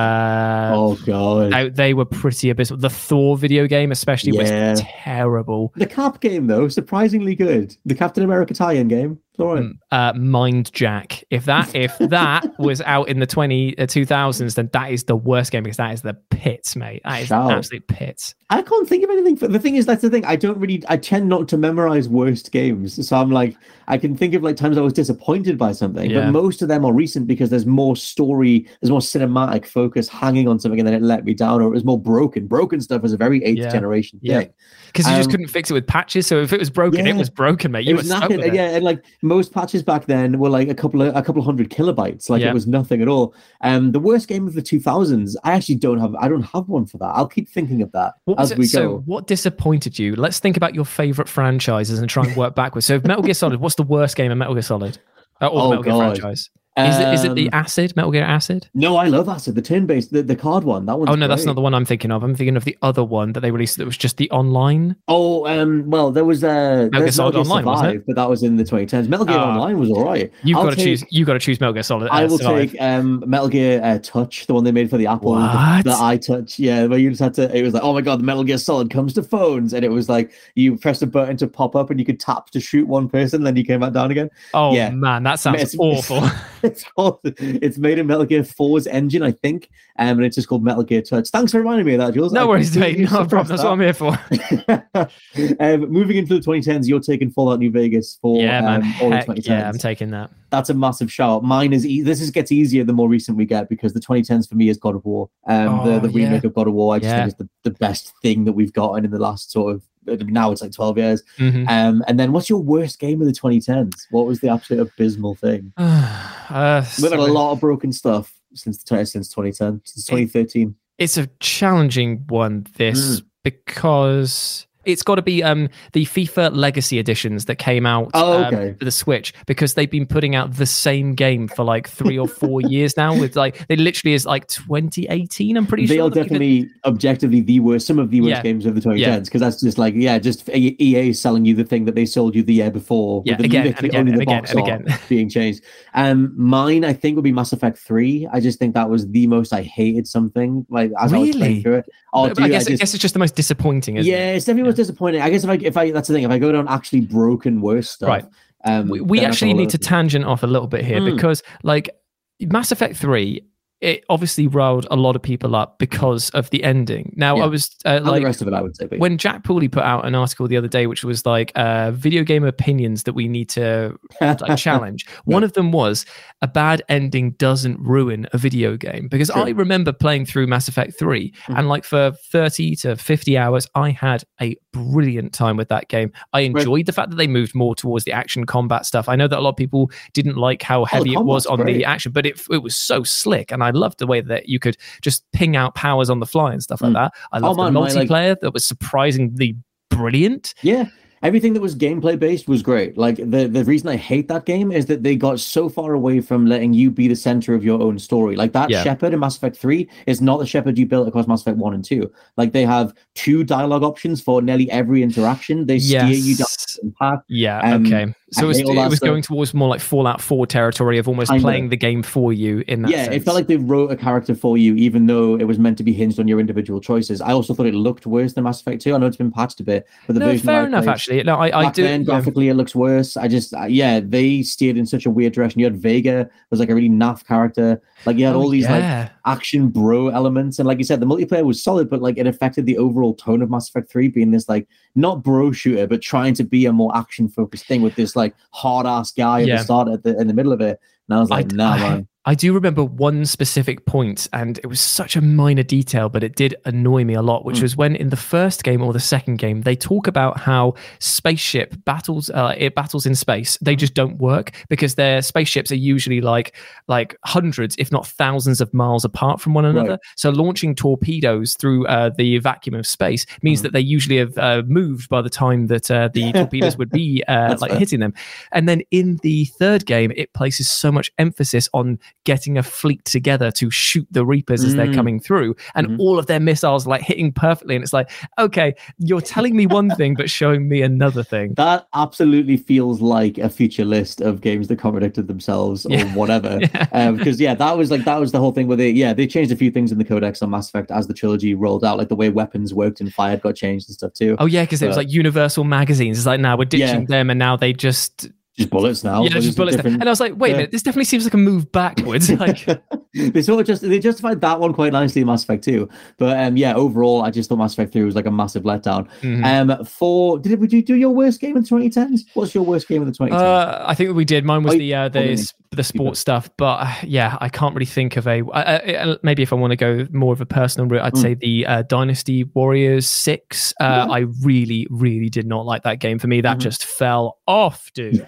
Uh, oh god, they, they were pretty abysmal. The Thor video game, especially, Yeah. was terrible. the Cap game though, surprisingly good. The Captain America tie-in game. It's all right. Uh, Mind Jack. If that if that was out in the twenty uh, two thousands, then that is the worst game because that is the pits, mate. That is Shout. the absolute pits. I can't think of anything. For, the thing is, that's the thing. I don't really. I tend not to memorize worst games, so I'm like, I can think of like times I was disappointed by something, Yeah. but most of them are recent because there's more story, there's more cinematic focus hanging on something, and then it let me down, or it was more broken. Broken stuff is a very eighth Yeah. generation Yeah. thing. Because you just Um, couldn't fix it with patches. So if it was broken, Yeah. it was broken, mate. You It were was stuck knackered, with it. yeah, and like most patches back then were like a couple of a couple of hundred kilobytes, like Yeah. it was nothing at all. Um, the worst game of the two thousands, I actually don't have. I don't have one for that. I'll keep thinking of that What was as it? we So go. what disappointed you? Let's think about your favorite franchises and try and work backwards. So Metal Gear Solid, what's the worst game of Metal Gear Solid? Uh, or the Oh, Metal Gear God. franchise? Is it is it the Um, Acid, Metal Gear Acid? No, I love Acid, the turn-based, the, the card one. That one's Oh no, that's great. not the one I'm thinking of. I'm thinking of the other one that they released that was just the online. Oh, um, well, there was uh, Gear there's Solid Metal Gear Online, wasn't it? Survive, but that was in the twenty tens. Metal Gear Ah. Online was all right. You've I'll got to take- choose. You've got to choose Metal Gear Solid. Uh, I will Survive. take um, Metal Gear uh, Touch, the one they made for the Apple, the, What? the iTouch. Yeah, where you just had to. It was like, oh my god, the Metal Gear Solid comes to phones, and it was like you pressed a button to pop up, and you could tap to shoot one person, then you came back down again. Oh yeah. man, that sounds It's- awful. It's called. It's made in Metal Gear four's engine, I think, um, and it's just called Metal Gear Touch. Thanks for reminding me of that, Jules. No I worries, mate. completely No problem. That's what I'm here for. suppressed that. um, moving into the twenty tens, you're taking Fallout New Vegas for Yeah, man. um, all the Heck twenty tens. yeah, I'm taking that. That's a massive shout. Mine is e- this is gets easier the more recent we get because the twenty tens for me is God of War. Um, Oh, the the yeah. remake of God of War, I just Yeah. think is the, the best thing that we've gotten in the last sort of. Now it's like twelve years. Mhm. Um, and then what's your worst game of the twenty tens? What was the absolute abysmal thing? uh, We've had a so- lot of broken stuff since the since twenty ten, since twenty thirteen. It's a challenging one, this, Mm. because it's got to be um, the FIFA Legacy editions that came out Oh, um, okay. for the Switch, because they've been putting out the same game for like three or four years now. With like, they literally is like twenty eighteen. I'm pretty They sure. are that we've been- definitely objectively the worst, some of the worst Yeah. games of the twenty tens, because that's just like, yeah, just E A selling you the thing that they sold you the year before. Yeah, with again, literally and again, only and the again, box and art again. being changed. Um, mine, I think, would be Mass Effect three. I just think that was the most I hated something, like, as I was Really? playing through it. Oh, But dude, I guess, I, just- guess it's just the most disappointing, isn't yeah, it? it's definitely most disappointing. I guess if I, if I, that's the thing, if I go down actually broken worse stuff, Right. um, we, we then that's actually all need over to the- tangent off a little bit here Mm. because like Mass Effect three, it obviously riled a lot of people up because of the ending. Now Yeah. I was uh, And like the rest of it, I would say. But when Jack Pooley put out an article the other day, which was like uh, video game opinions that we need to like challenge. One of them was a bad ending doesn't ruin a video game, because True. I remember playing through Mass Effect three Mhm. and like for thirty to fifty hours, I had a brilliant time with that game. I enjoyed the fact that they moved more towards the action combat stuff. I know that a lot of people didn't like how heavy it was combat's on great. the action, but it, it was so slick. And I loved the way that you could just ping out powers on the fly and stuff like Mm. that. I loved man, the my, like- multiplayer that was surprisingly brilliant. Yeah. Everything that was gameplay based was great. Like the, the reason I hate that game is that they got so far away from letting you be the center of your own story. Like that Yeah. Shepard in Mass Effect three is not the Shepard you built across Mass Effect one and two. Like they have two dialogue options for nearly every interaction. They steer you down Yes. the path. Yeah. Um, okay. So I it was, hate all it that was stuff. going towards more like Fallout four territory of almost Kinda. playing the game for you in that Yeah, sense. it felt like they wrote a character for you, even though it was meant to be hinged on your individual choices. I also thought it looked worse than Mass Effect two. I know it's been patched a bit, but the no, version fair I enough. played- Actually, no, I, I Back do. then, yeah. graphically, it looks worse. I just, uh, yeah, they steered in such a weird direction. You had Vega was like a really naff character. Like you had Oh, all these like yeah. action bro elements, and like you said, the multiplayer was solid, but like it affected the overall tone of Mass Effect three being this like not bro shooter, but trying to be a more action focused thing with this like hard ass guy at Yeah. the start, at the in the middle of it. And I was like, I- nah, I- man. I do remember one specific point, and it was such a minor detail, but it did annoy me a lot, which Mm. was when in the first game or the second game, they talk about how spaceship battles, uh, it battles in space, they just don't work because their spaceships are usually like like hundreds, if not thousands of miles apart from one another. Right. So launching torpedoes through uh, the vacuum of space means Mm. that they usually have uh, moved by the time that uh, the torpedoes would be uh, That's like fair. hitting them. And then in the third game, it places so much emphasis on getting a fleet together to shoot the Reapers as they're Mm. coming through, and Mhm. all of their missiles like hitting perfectly. And it's like, okay, you're telling me one thing but showing me another thing. That absolutely feels like a feature list of games that contradicted themselves or Yeah. whatever. Yeah. Um, because yeah, that was like that was the whole thing where they yeah they changed a few things in the codex on Mass Effect as the trilogy rolled out, like the way weapons worked and fired got changed and stuff too. Oh yeah, because it was But- like Universal magazines. It's like now we're ditching Yeah. them, and now they just just bullets now. Yeah, just bullets. Different... And I was like, wait yeah. a minute, this definitely seems like a move backwards. Like they sort of just they justified that one quite nicely in Mass Effect two. But um, yeah, overall, I just thought Mass Effect three was like a massive letdown. Mm-hmm. Um, for did would you do your worst game in the twenty tens? What's your worst game in the twenty tens? Uh, I think we did. Mine was oh, the uh, the the sports stuff. But uh, yeah, I can't really think of a. Uh, uh, maybe if I want to go more of a personal route, I'd mm. say the uh, Dynasty Warriors six. Uh, yeah. I really, really did not like that game. For me, that mm-hmm. just fell off, dude.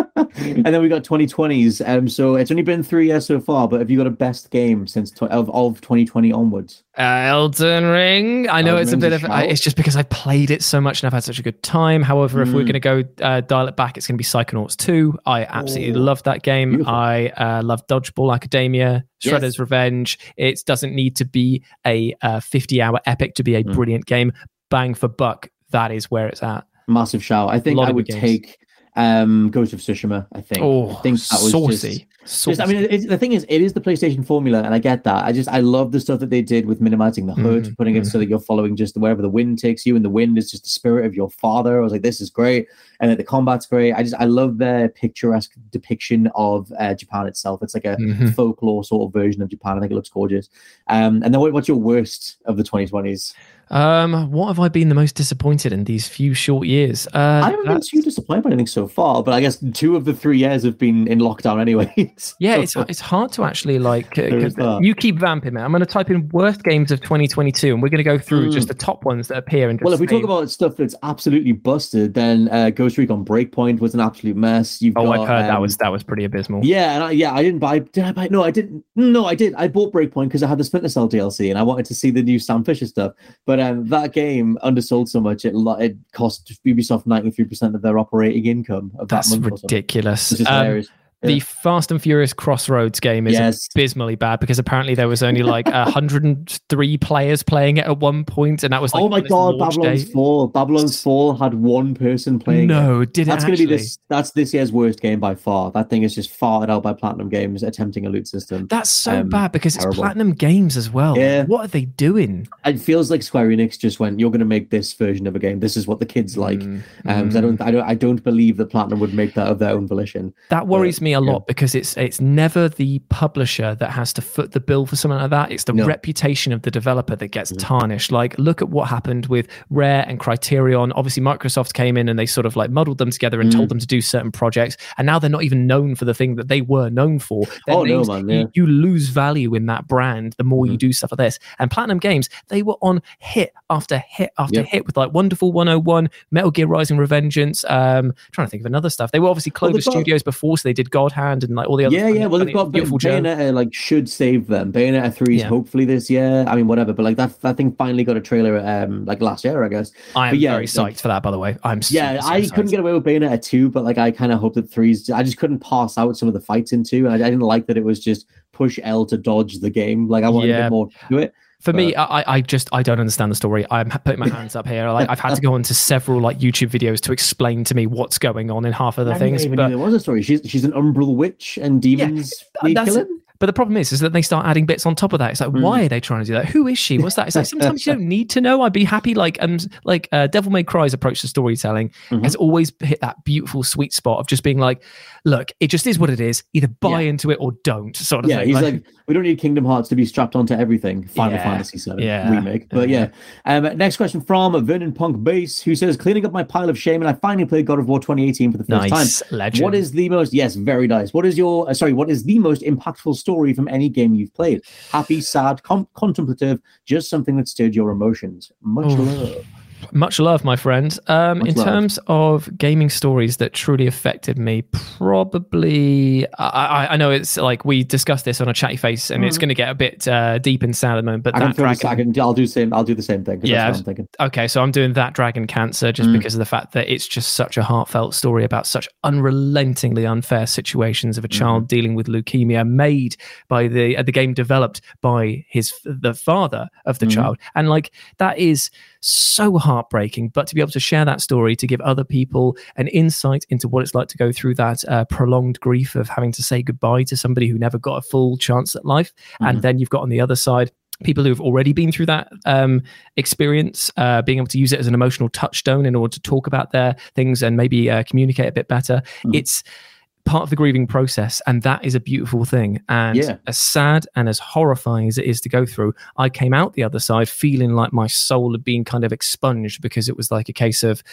And then we got twenty twenties. Um, so it's only been three years so far, but have you got a best game since tw- of, of twenty twenty onwards? Uh, Elden Ring. I know Elden it's a Ring's bit a of. I, it's just because I played it so much and I've had such a good time. However, mm. if we're going to go uh, dial it back, it's going to be Psychonauts two. I absolutely oh, loved that game. Beautiful. I uh, love Dodgeball Academia, Shredder's yes. Revenge. It doesn't need to be a uh, fifty-hour epic to be a mm. brilliant game. Bang for buck. That is where it's at. Massive shout. I think I would take um, Ghost of Tsushima. I think. Oh, I think that was saucy. Just, Just, I mean, it's, the thing is, it is the PlayStation formula, and I get that. I just, I love the stuff that they did with minimizing the hood, mm-hmm. putting it so that you're following just wherever the wind takes you, and the wind is just the spirit of your father. I was like, this is great, and that the combat's great. I just, I love their picturesque depiction of uh, Japan itself. It's like a mm-hmm. folklore sort of version of Japan. I think it looks gorgeous. Um, and then, what, what's your worst of the twenty twenties? Um, what have I been the most disappointed in these few short years? Uh, I haven't that's... been too disappointed by anything so far, but I guess two of the three years have been in lockdown anyway. Yeah, it's it's hard to actually like. Uh, you keep vamping, man. I'm going to type in worst games of twenty twenty-two, and we're going to go through mm. just the top ones that appear. And just well, if we name... talk about stuff that's absolutely busted, then uh, Ghost Recon Breakpoint was an absolute mess. You've oh, got, I've heard um, that was that was pretty abysmal. Yeah, and I, yeah, I didn't buy. Did I buy? No, I didn't. No, I did. I bought Breakpoint because I had the Splinter Cell D L C, and I wanted to see the new Sam Fisher stuff. But um, that game undersold so much it it cost Ubisoft ninety-three percent of their operating income of That's that month. Ridiculous. Which is um, hilarious. Yeah. The Fast and Furious Crossroads game is yes. abysmally bad because apparently there was only like one hundred three players playing it at one point, and that was like oh my god, Babylon's day. Fall. Babylon's Fall had one person playing. No, it. did it? That's going to be this. That's this year's worst game by far. That thing is just farted out by Platinum Games attempting a loot system. That's so um, bad because terrible. It's Platinum Games as well. Yeah. What are they doing? It feels like Square Enix just went, "You're going to make this version of a game. This is what the kids like." Mm, um, mm. I don't, I don't, I don't believe that Platinum would make that of their own volition. That worries but, me a yeah. lot because it's. It's never the publisher that has to foot the bill for something like that. It's the no. reputation of the developer that gets tarnished. Like, look at what happened with Rare and Criterion. Obviously, Microsoft came in and they sort of like muddled them together and mm. told them to do certain projects. And now they're not even known for the thing that they were known for. Their oh, names, no, man. Yeah. You, you lose value in that brand the more mm. you do stuff like this. And Platinum Games, they were on hit after hit after yep. hit with like Wonderful one oh one, Metal Gear Rising Revengeance. Um, trying to think of another stuff. They were obviously Clover well, Studios got... before, so they did God Hand and like all the other. Yeah, yeah. Well, they've got beautiful Bayonetta like should save them. Bayonetta three's yeah. hopefully this year. I mean, whatever. But like that, that thing finally got a trailer um like last year, I guess. I am but, yeah, very psyched like, for that, by the way. I'm yeah. Super, I super couldn't psyched. get away with Bayonetta two, but like I kind of hope that three's. I just couldn't pass out some of the fights in two, and I, I didn't like that it was just push L to dodge the game. Like I wanted yeah. a bit more to it. For but, me, I, I just I don't understand the story. I'm putting my hands up here. Like I've had to go into several like YouTube videos to explain to me what's going on in half of the I things. Even but there was a story. She's she's an umbral witch and demons yeah, kill him. But the problem is, is that they start adding bits on top of that. It's like, mm. why are they trying to do that? Who is she? What's that? It's like sometimes you don't need to know. I'd be happy. Like, um, like uh, Devil May Cry's approach to storytelling mm-hmm. has always hit that beautiful sweet spot of just being like, look, it just is what it is. Either buy yeah. into it or don't. Sort of. Yeah, thing. he's like, like, we don't need Kingdom Hearts to be strapped onto everything. Final yeah. Fantasy seven yeah. remake. But yeah. yeah. Um, next question from Vernon Punk Base, who says, cleaning up my pile of shame, and I finally played God of War twenty eighteen for the first nice. time. Legend. What is the most? Yes, very nice. What is your? Uh, sorry, what is the most impactful story from any game you've played? Happy, sad, com- contemplative, just something that stirred your emotions. Much oh. love. Much love, my friend. Um, in love. terms of gaming stories that truly affected me, probably I, I, I know it's like we discussed this on a chatty face, and mm. it's going to get a bit uh, deep and sad at the moment. But I that can dragon, I can, I'll do same. I'll do the same thing. Yeah. That's what I'm thinking. Okay, so I'm doing That Dragon Cancer just mm. because of the fact that it's just such a heartfelt story about such unrelentingly unfair situations of a child mm. dealing with leukemia, made by the uh, the game developed by his the father of the mm. child, and like that is so heartbreaking. But to be able to share that story, to give other people an insight into what it's like to go through that uh, prolonged grief of having to say goodbye to somebody who never got a full chance at life, mm-hmm. and then you've got on the other side people who have already been through that um, experience, uh, being able to use it as an emotional touchstone in order to talk about their things and maybe uh, communicate a bit better. Mm. It's part of the grieving process, and that is a beautiful thing. And yeah. as sad and as horrifying as it is to go through, I came out the other side feeling like my soul had been kind of expunged, because it was like a case of,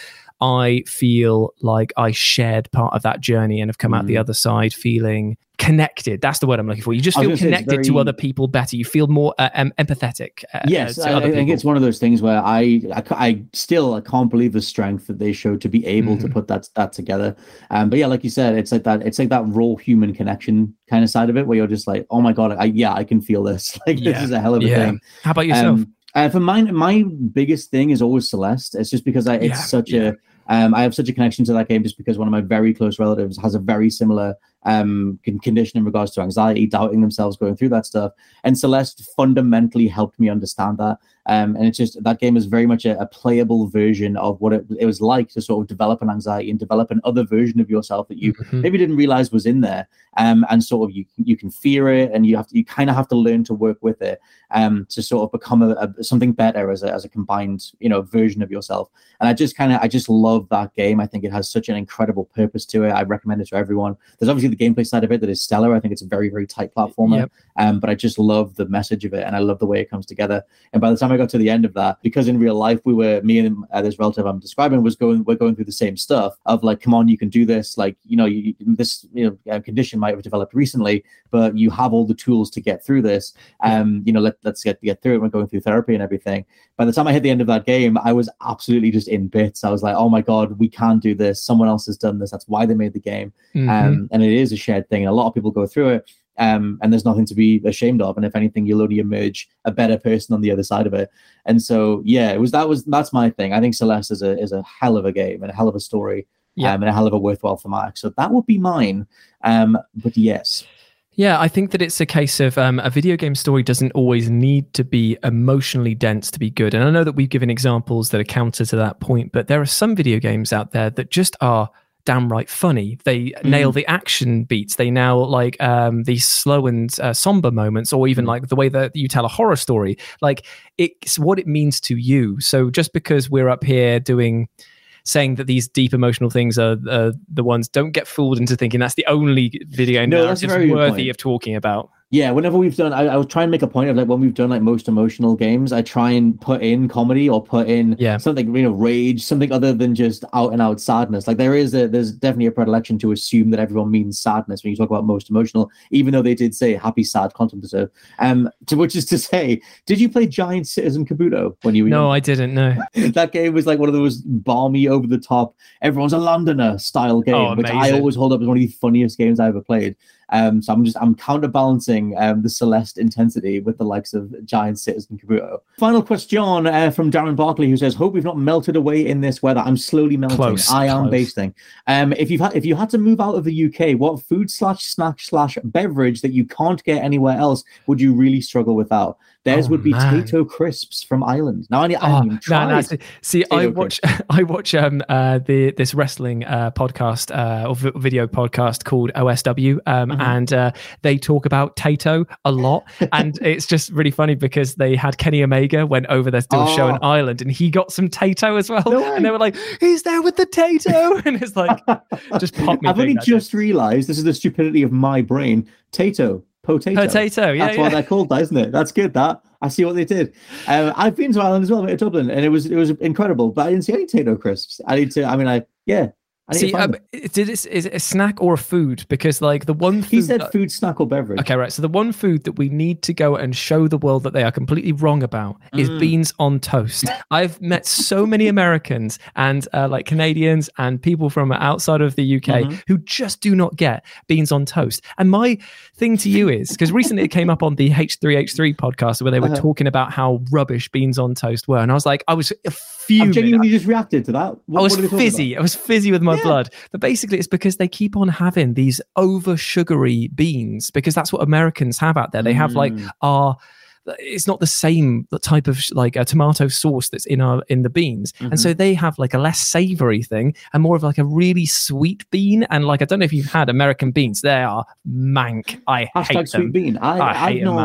I feel like I shared part of that journey and have come mm. out the other side feeling connected. That's the word I'm looking for. You just feel connected very... to other people better. You feel more uh, um, empathetic. Uh, yes, uh, to I, other I think people. it's one of those things where I, I, I still I can't believe the strength that they showed to be able mm-hmm. to put that that together. Um, but yeah, like you said, it's like that. It's like that raw human connection kind of side of it, where you're just like, oh my god, I, yeah, I can feel this. Like yeah. this is a hell of a yeah. thing. How about yourself? Um, uh, for mine, my biggest thing is always Celeste. It's just because I, it's yeah, such yeah. a Um, I have such a connection to that game just because one of my very close relatives has a very similar um, condition in regards to anxiety, doubting themselves, going through that stuff. And Celeste fundamentally helped me understand that. Um, and it's just, that game is very much a, a playable version of what it, it was like to sort of develop an anxiety and develop an other version of yourself that you mm-hmm. maybe didn't realize was in there. Um, and sort of you you can fear it, and you have to, you kind of have to learn to work with it um, to sort of become a, a something better as a as a combined, you know, version of yourself. And I just kind of I just love that game. I think it has such an incredible purpose to it. I recommend it to everyone. There's obviously the gameplay side of it that is stellar. I think it's a very very tight platformer. Yep. Um, but I just love the message of it, and I love the way it comes together. And by the time I got to the end of that, because in real life we were me and uh, this relative I'm describing was going we're going through the same stuff of like, come on, you can do this. Like, you know, you, this you know uh, condition might have developed recently, but you have all the tools to get through this. Um, you know, let, let's get get through it. We're going through therapy and everything. By the time I hit the end of that game, I was absolutely just in bits. I was like, oh my God, we can't do this. Someone else has done this. That's why they made the game. Mm-hmm. Um, and it is a shared thing. And a lot of people go through it. Um, and there's nothing to be ashamed of. And if anything, you'll only emerge a better person on the other side of it. And so, yeah, it was that was that's my thing. I think Celeste is a is a hell of a game and a hell of a story. Yeah. Um, and a hell of a worthwhile thematic. So that would be mine. Um, but yes. Yeah, I think that it's a case of um, a video game story doesn't always need to be emotionally dense to be good. And I know that we've given examples that are counter to that point, but there are some video games out there that just are downright funny. They mm. nail the action beats. They nail like um, these slow and uh, somber moments, or even mm. like the way that you tell a horror story. Like it's what it means to you. So just because we're up here doing... saying that these deep emotional things are uh, the ones, don't get fooled into thinking that's the only video no, narrative worthy of talking about. Yeah, whenever we've done, I, I was trying to make a point of like when we've done like most emotional games, I try and put in comedy or put in yeah. something, you know, rage, something other than just out and out sadness. Like there is a, there's definitely a predilection to assume that everyone means sadness when you talk about most emotional, even though they did say happy, sad, contemplative. Um, to which is to say, did you play Giant Citizen Kabuto when you were No, young? I didn't. No, that game was like one of those balmy, over the top, everyone's a Londoner style game, oh, which I always hold up as one of the funniest games I ever played. Um, so I'm just I'm counterbalancing um, the Celeste intensity with the likes of Giant Citizen Kabuto. Final question uh, from Darren Barkley, who says, "Hope we've not melted away in this weather. I'm slowly melting. Close, I am close. basting. Um, if you've had if you had to move out of the U K, what food slash snack slash beverage that you can't get anywhere else would you really struggle without? Theirs oh, would be man. Tato crisps from Ireland. Now I, I haven't oh, even tried. No, no, see, I watch I watch um uh the this wrestling uh podcast uh or v- video podcast called O S W um mm-hmm. and uh, they talk about Tato a lot, and it's just really funny because they had Kenny Omega went over there to do oh. a show in Ireland, and he got some Tato as well, no and they were like, "He's there with the Tato," and it's like just pop me. I've only just day. realised this is the stupidity of my brain. Tato. Potato. Potato, yeah. That's yeah. why they're called that, isn't it? That's good, that. I see what they did. Um, I've been to Ireland as well, to Dublin, and it was it was incredible, but I didn't see any Tato crisps. I need to, I mean, I, yeah. I See, um, did this, is it a snack or a food? Because like the one food he said that, food, snack, or beverage. Okay, right. So the one food that we need to go and show the world that they are completely wrong about mm. is beans on toast. I've met so many Americans and uh, like Canadians and people from outside of the U K mm-hmm. who just do not get beans on toast. And my thing to you is, because recently it came up on the H three H three podcast where they were uh-huh. talking about how rubbish beans on toast were, and I was like, I was fuming. I genuinely just reacted to that. What, I was fizzy. I was fizzy with my yeah. blood. But basically it's because they keep on having these over sugary beans, because that's what Americans have out there. They have like mm. our it's not the same type of like a tomato sauce that's in our in the beans, mm-hmm. and so they have like a less savory thing and more of like a really sweet bean. And like I don't know if you've had American beans, they are mank. I Hashtag hate sweet them. bean. I, I hate I've them, not, man.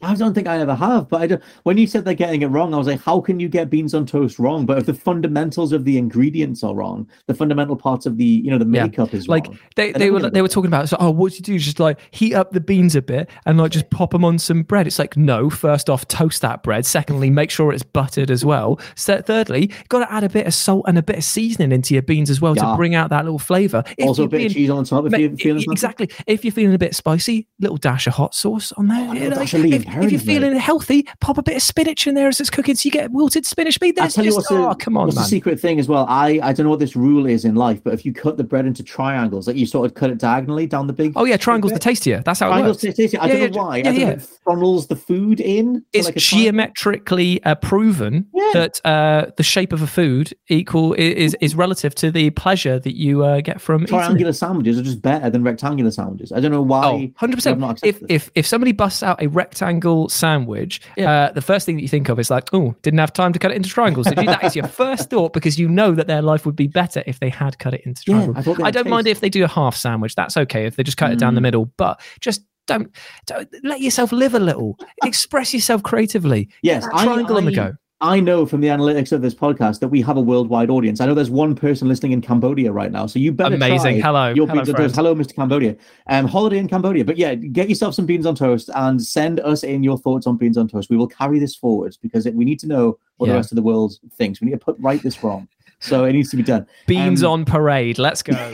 I don't think I ever have, but I don't, when you said they're getting it wrong, I was like, how can you get beans on toast wrong? But if the fundamentals of the ingredients are wrong, the fundamental parts of the, you know, the makeup yeah. is like wrong. they, they were they were talking about, so, oh, what do you do? Just like heat up the beans a bit and like just pop them on some bread. It's like, no, first off, toast that bread. Secondly, make sure it's buttered as well. So thirdly, you've got to add a bit of salt and a bit of seasoning into your beans as well yeah. to bring out that little flavor. If also a bit being, of cheese on top if you're feeling exactly. If you're feeling a bit spicy, little dash of hot sauce on there. Oh, you know, like, if, if you're feeling healthy, pop a bit of spinach in there as it's cooking, so you get wilted spinach meat. That's tell just, you what's oh, the, come on, what's man. the secret thing as well? I, I don't know what this rule is in life, but if you cut the bread into triangles, like you sort of cut it diagonally down the big. Oh yeah, triangles the tastier. That's how triangles it works. Tastier. I yeah, don't yeah, know why. Yeah, I don't yeah. know if it funnels the food in. It's like geometrically uh, proven yeah. that uh, the shape of a food equal is is relative to the pleasure that you uh, get from triangular eating sandwiches are just better than rectangular sandwiches. I don't know why. Oh, one hundred percent. If if if somebody busts out a rectangle sandwich, yeah. uh, the first thing that you think of is like, oh, didn't have time to cut it into triangles. Did you? That is your first thought because you know that their life would be better if they had cut it into triangles. Yeah, I, I don't taste. mind if they do a half sandwich. That's okay if they just cut mm. it down the middle, but just don't, don't let yourself live a little. Express yourself creatively. Yes, I, triangle I, on the go. I know from the analytics of this podcast that we have a worldwide audience. I know there's one person listening in Cambodia right now, so you better amazing. Try Hello, your hello, beans on toast. Hello, Mister Cambodia. Um, holiday in Cambodia. But yeah, get yourself some beans on toast and send us in your thoughts on beans on toast. We will carry this forward because we need to know what yeah. the rest of the world thinks. We need to put right this wrong. So it needs to be done. Beans um, on parade. Let's go.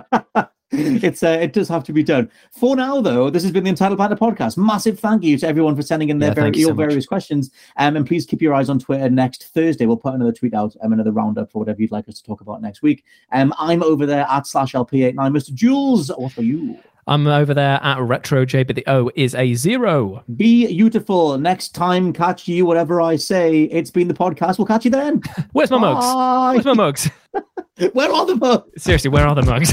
It's uh, it does have to be done. For now, though, this has been the Entitled Banter podcast. Massive thank you to everyone for sending in their yeah, very, your so various questions. Um, and please keep your eyes on Twitter. Next Thursday, we'll put another tweet out, um, another roundup for whatever you'd like us to talk about next week. Um, I'm over there at slash L P eighty-nine. Mister Jules, what are you? I'm over there at Retro J, but the O is a zero. Be beautiful. Next time, catch you, whatever I say. It's been the podcast. We'll catch you then. Where's my Bye. mugs? Where's my mugs? Where are the mugs? Seriously, where are the mugs?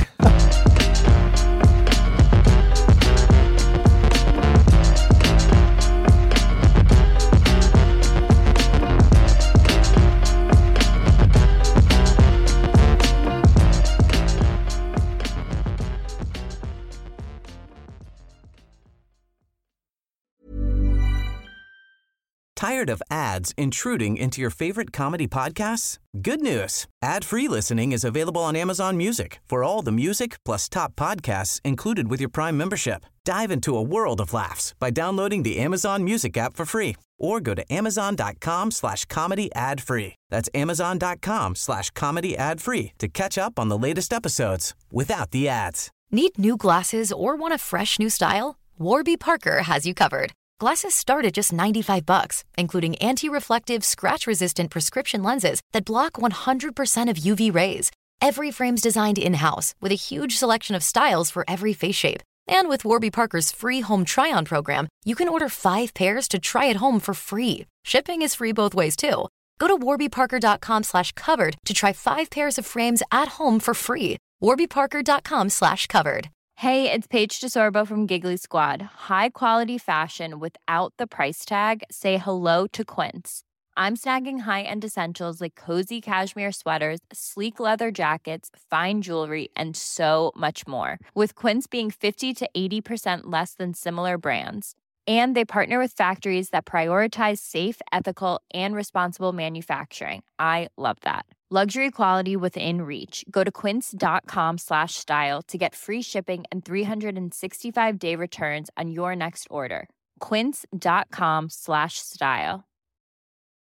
Tired of ads intruding into your favorite comedy podcasts? Good news. Ad-free listening is available on Amazon Music for all the music plus top podcasts included with your Prime membership. Dive into a world of laughs by downloading the Amazon Music app for free or go to amazon.com slash comedy ad free. That's amazon.com slash comedy ad free to catch up on the latest episodes without the ads. Need new glasses or want a fresh new style? Warby Parker has you covered. Glasses start at just ninety-five bucks, including anti-reflective, scratch-resistant prescription lenses that block one hundred percent of U V rays. Every frame's designed in-house with a huge selection of styles for every face shape. And with Warby Parker's free home try-on program, you can order five pairs to try at home for free. Shipping is free both ways, too. Go to warbyparker.com slash covered to try five pairs of frames at home for free. warbyparker.com slash covered. Hey, it's Paige DeSorbo from Giggly Squad. High quality fashion without the price tag. Say hello to Quince. I'm snagging high-end essentials like cozy cashmere sweaters, sleek leather jackets, fine jewelry, and so much more. With Quince being fifty to eighty percent less than similar brands. And they partner with factories that prioritize safe, ethical, and responsible manufacturing. I love that. Luxury quality within reach. Go to quince.com slash style to get free shipping and three sixty-five day returns on your next order. Quince.com slash style.